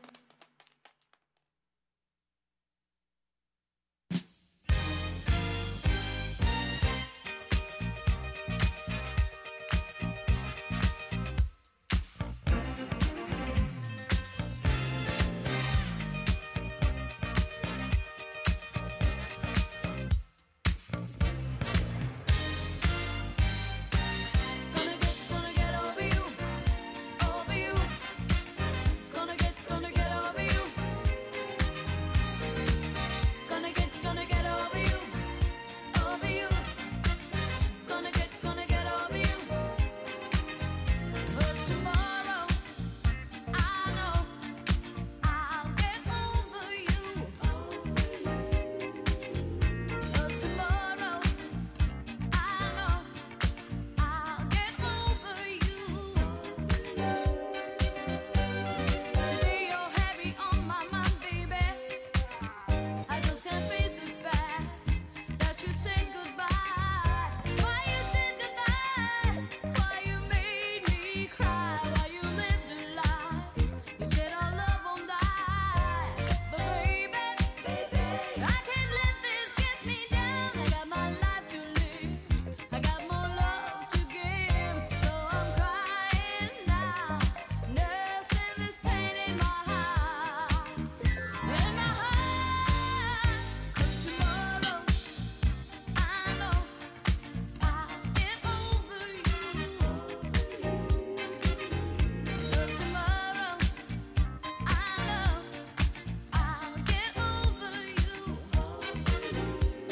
Gonna get over you, over you. Gonna get over you. Gonna get over you, over you. Gonna get over you. 'Cause tomorrow I know I'll get over you, over you. 'Cause tomorrow I know I'll get over you. Today you're heavy on my mind, baby. I just can't face the fact that you said goodbye. Why you said goodbye? Why you made me cry? Why you lived a lie? You said our love won't die, but baby, I can't let this get me down. I got my life to live. I got more love to give, so I'm crying now, nursing this pain in my heart, in my heart. 'Cause tomorrow I know I'll get over you, over you. 'Cause tomorrow I know I'll get over you, over you.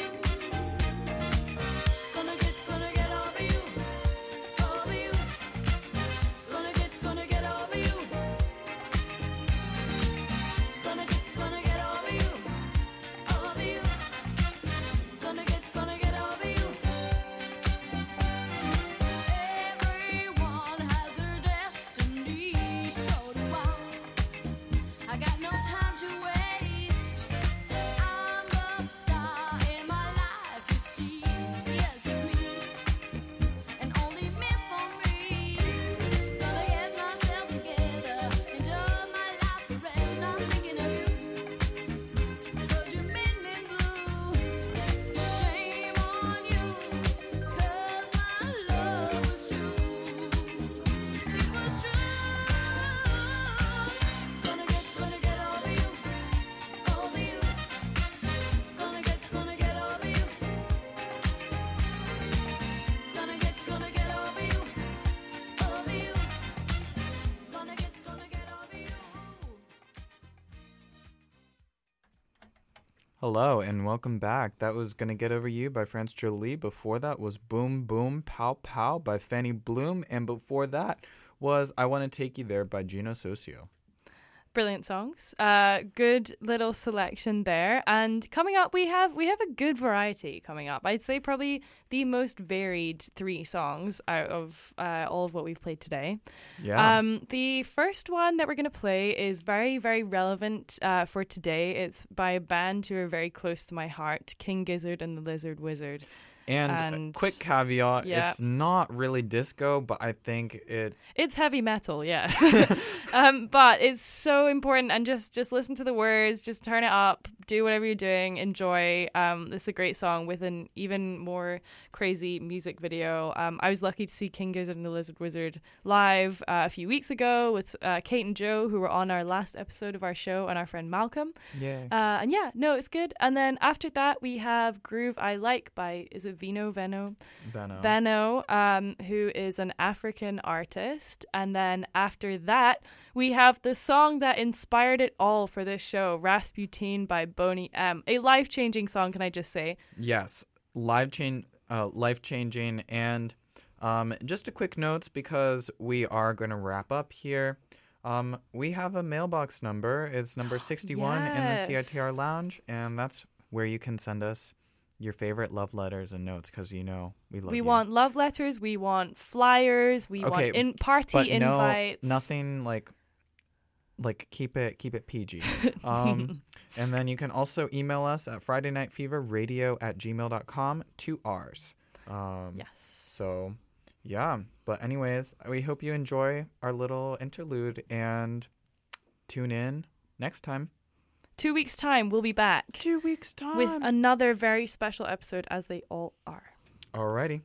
Gonna get over you, over you. Gonna get over you. Gonna get over you, over you. Gonna get over you. Everyone has their destiny, so do I. I got no time to waste. I'm the star in my life, you see. Yes, it's me, and only me for me. Gonna get myself together, enjoy my life forever, not thinking of you. 'Cause you made me blue. Shame on you, 'cause my love was true. It was true. Gonna get over you, over you. Gonna get over you. Gonna get over you, over you. Gonna get over you. Hello and welcome back. That was Gonna Get Over You by France Jolie. Before that was Boom Boom Pow Pow by Fanny Bloom. And before that, was I Want to Take You There by Gino Socio. Brilliant songs. Good little selection there. And coming up, we have a good variety coming up. I'd say probably the most varied 3 songs out of all of what we've played today. Yeah. The first one that we're going to play is very, very relevant for today. It's by a band who are very close to my heart, King Gizzard and the Lizard Wizard. And quick caveat, yeah. It's not really disco, but I think it's heavy metal, yes. But it's so important, and just listen to the words, just turn it up, do whatever you're doing, enjoy. This is a great song with an even more crazy music video. I was lucky to see King Gizzard and the Lizard Wizard live a few weeks ago with Kate and Joe, who were on our last episode of our show, and our friend Malcolm. Yeah. And yeah, no, it's good. And then after that, we have Groove I Like by, is it Veno, who is an African artist. And then after that, we have the song that inspired it all for this show, Rasputin by Boney M. A life-changing song, can I just say? Yes, life-changing. And just a quick note, because we are going to wrap up here. We have a mailbox number. It's number 61 in the CITR Lounge, and that's where you can send us your favorite love letters and notes, because we love you. We want love letters, we want flyers, we want party invites. Nothing like keep it PG. And then you can also email us at FridayNightFeverRadio@gmail.com, 2 R's. Yes. So, yeah. But anyways, we hope you enjoy our little interlude and tune in next time. 2 weeks' time, we'll be back. 2 weeks' time. With another very special episode, as they all are. Alrighty.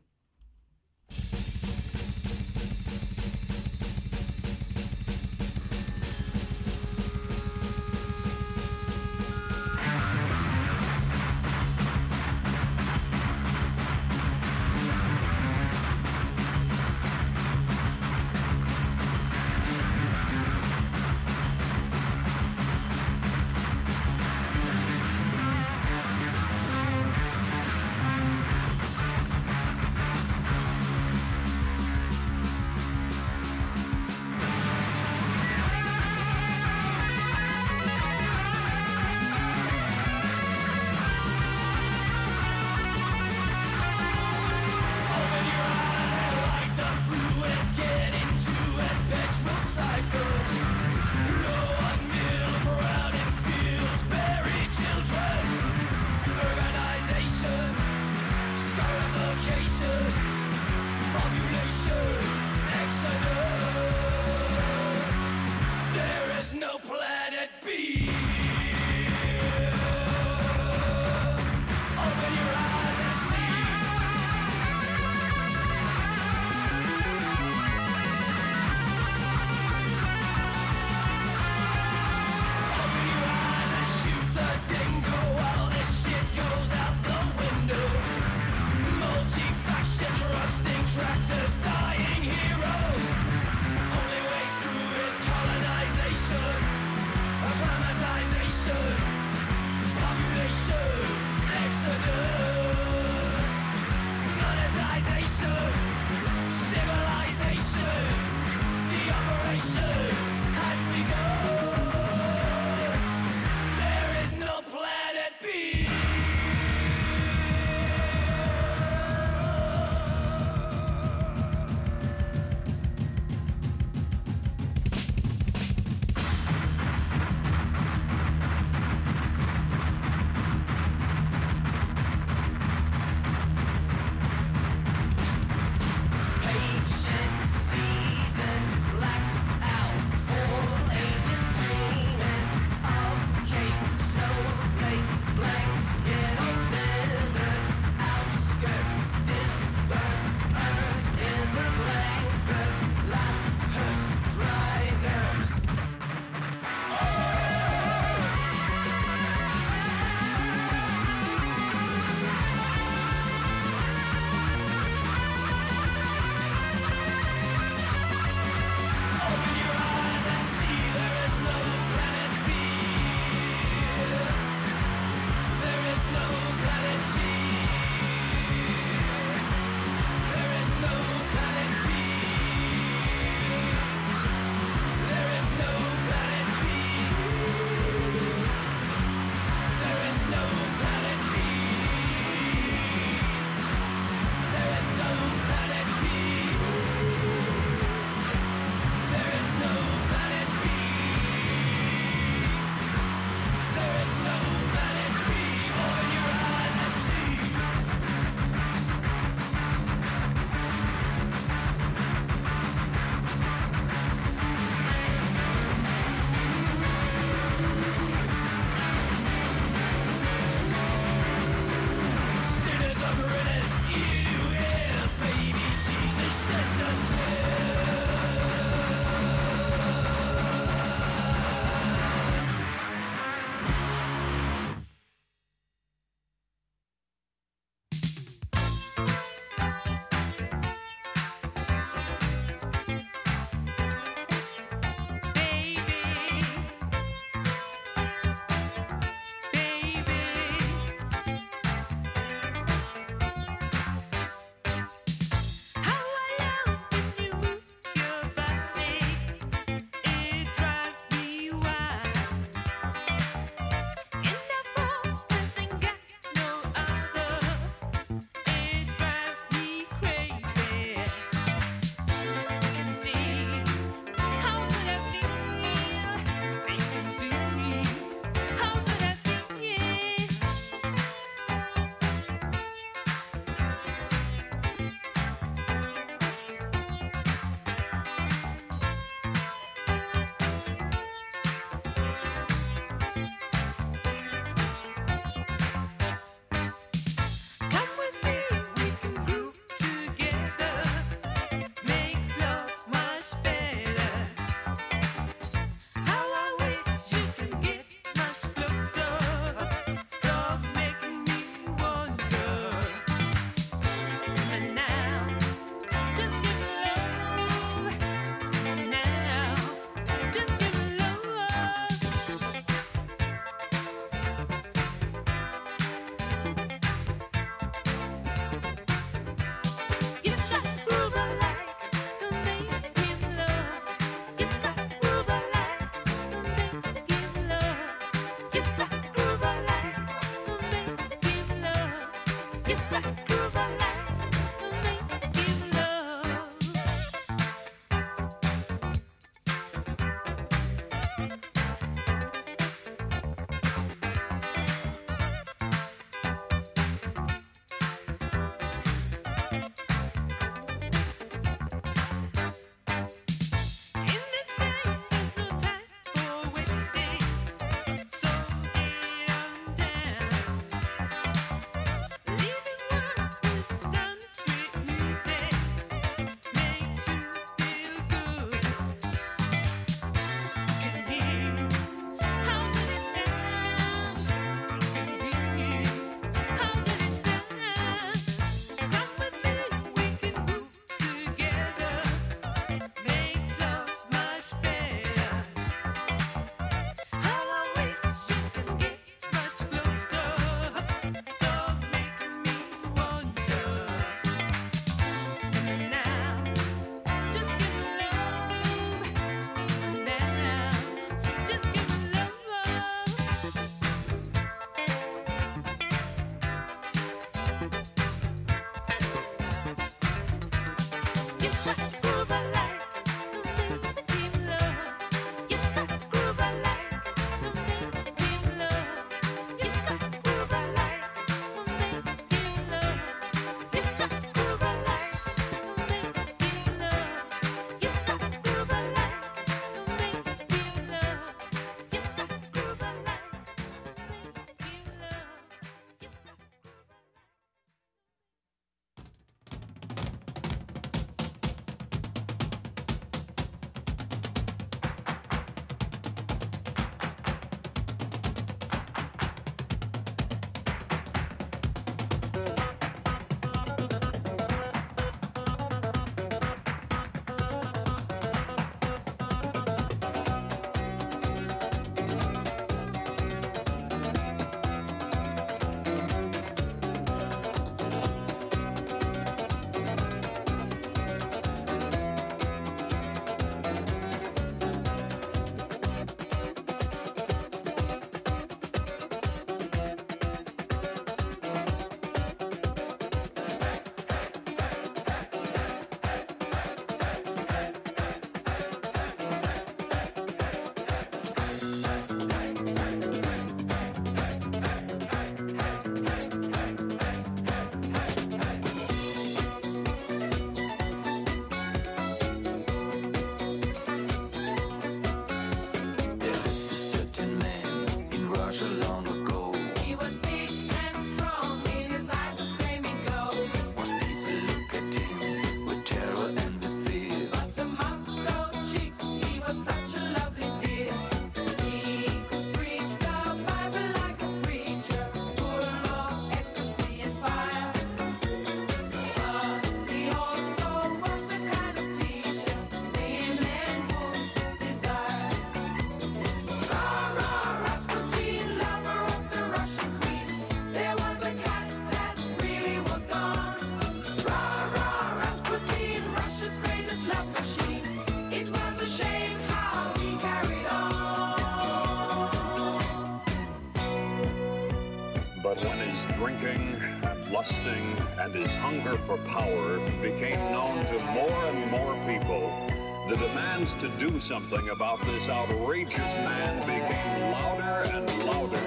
drinking and lusting and his hunger for power became known to more and more people, the demands to do something about this outrageous man became louder and louder.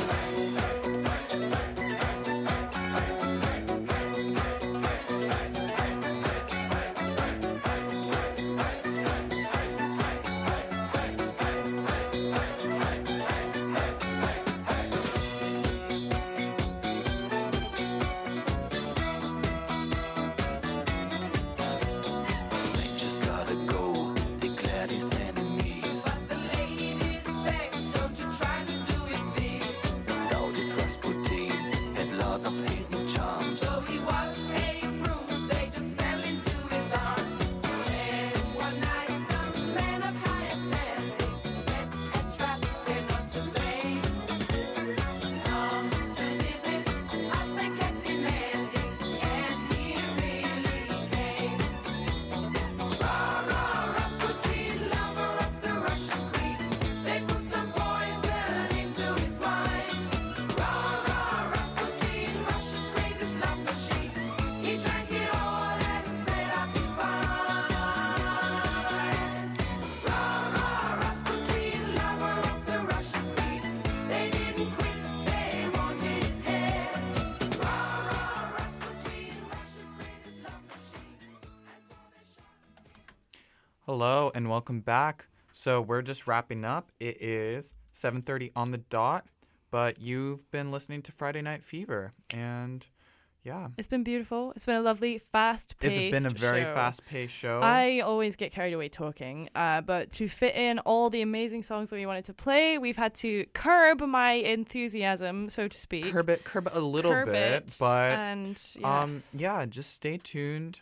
Hello and welcome back. So we're just wrapping up. It is 7:30 on the dot, but you've been listening to Friday Night Fever, and yeah. It's been beautiful. It's been a lovely, fast-paced It's been a very show. fast-paced show. I always get carried away talking, but to fit in all the amazing songs that we wanted to play, we've had to curb my enthusiasm, so to speak. Curb it a little bit, but and yes. yeah, just stay tuned.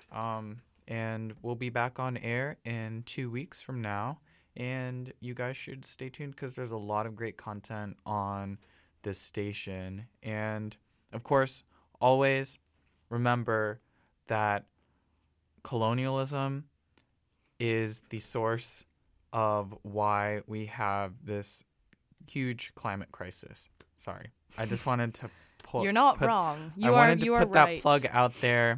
And we'll be back on air in 2 weeks from now. And you guys should stay tuned because there's a lot of great content on this station. And, of course, always remember that colonialism is the source of why we have this huge climate crisis. Sorry. I just wanted to You're not wrong. You wanted to are put right. that plug out there.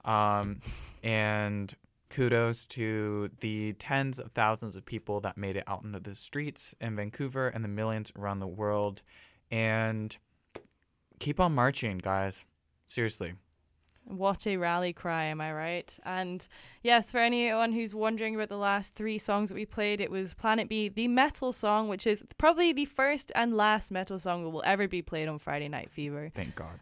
And kudos to the tens of thousands of people that made it out into the streets in Vancouver and the millions around the world. And keep on marching, guys. Seriously. What a rally cry, am I right? And yes, for anyone who's wondering about the last 3 songs that we played, it was Planet B, the metal song, which is probably the first and last metal song that will ever be played on Friday Night Fever. Thank God.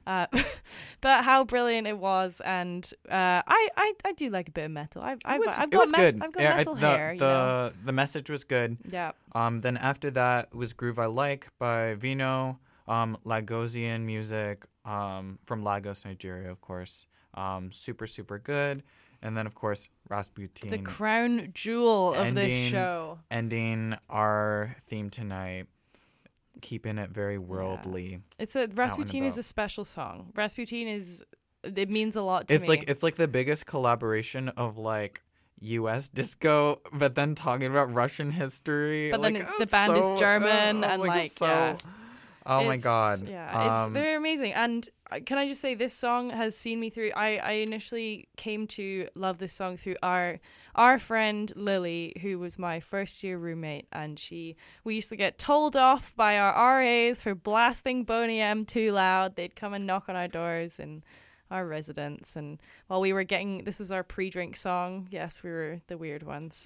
But how brilliant it was, and I do like a bit of metal. I've got good. I've got metal hair. The message was good. Yeah. Then after that was Groove I Like by Vino, Lagosian music from Lagos, Nigeria, of course. Super, super good. And then, of course, Rasputin. The crown jewel of this show. Ending our theme tonight, keeping it very worldly. Yeah. Rasputin is a special song. Rasputin it means a lot to me. It's like the biggest collaboration of like U.S. disco, but then talking about Russian history. But like, then the band is German and yeah. Oh my God. Yeah, they're amazing. And can I just say, this song has seen me through. I initially came to love this song through our friend Lily, who was my first year roommate, and we used to get told off by our RAs for blasting Boney M too loud. They'd come and knock on our doors in our residence, and while we were this was our pre-drink song. Yes, we were the weird ones.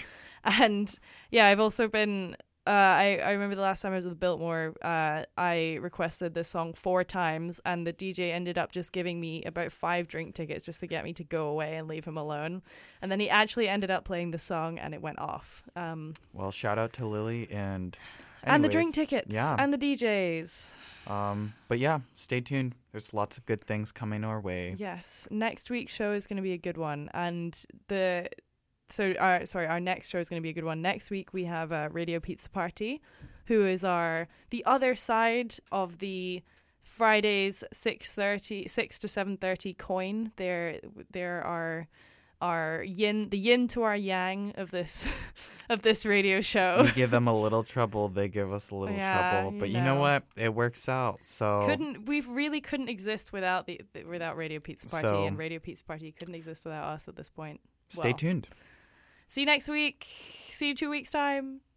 And yeah, I've also been. I remember the last time I was with Biltmore, I requested this song 4 times, and the DJ ended up just giving me about 5 drink tickets just to get me to go away and leave him alone. And then he actually ended up playing the song, and it went off. Well, shout out to Lily and the drink tickets, and the DJs. But yeah, stay tuned. There's lots of good things coming our way. Yes, next week's show is going to be a good one, and our next show is going to be a good one. Next week we have Radio Pizza Party, who is the other side of the Fridays 6 to 7:30 coin. They're our our the yin to our yang of this of this radio show. We give them a little trouble, they give us a little trouble. But you know what? It works out. So we really couldn't exist without without Radio Pizza Party, So- and Radio Pizza Party couldn't exist without us at this point. stay Well, tuned. See you next week. See you 2 weeks time.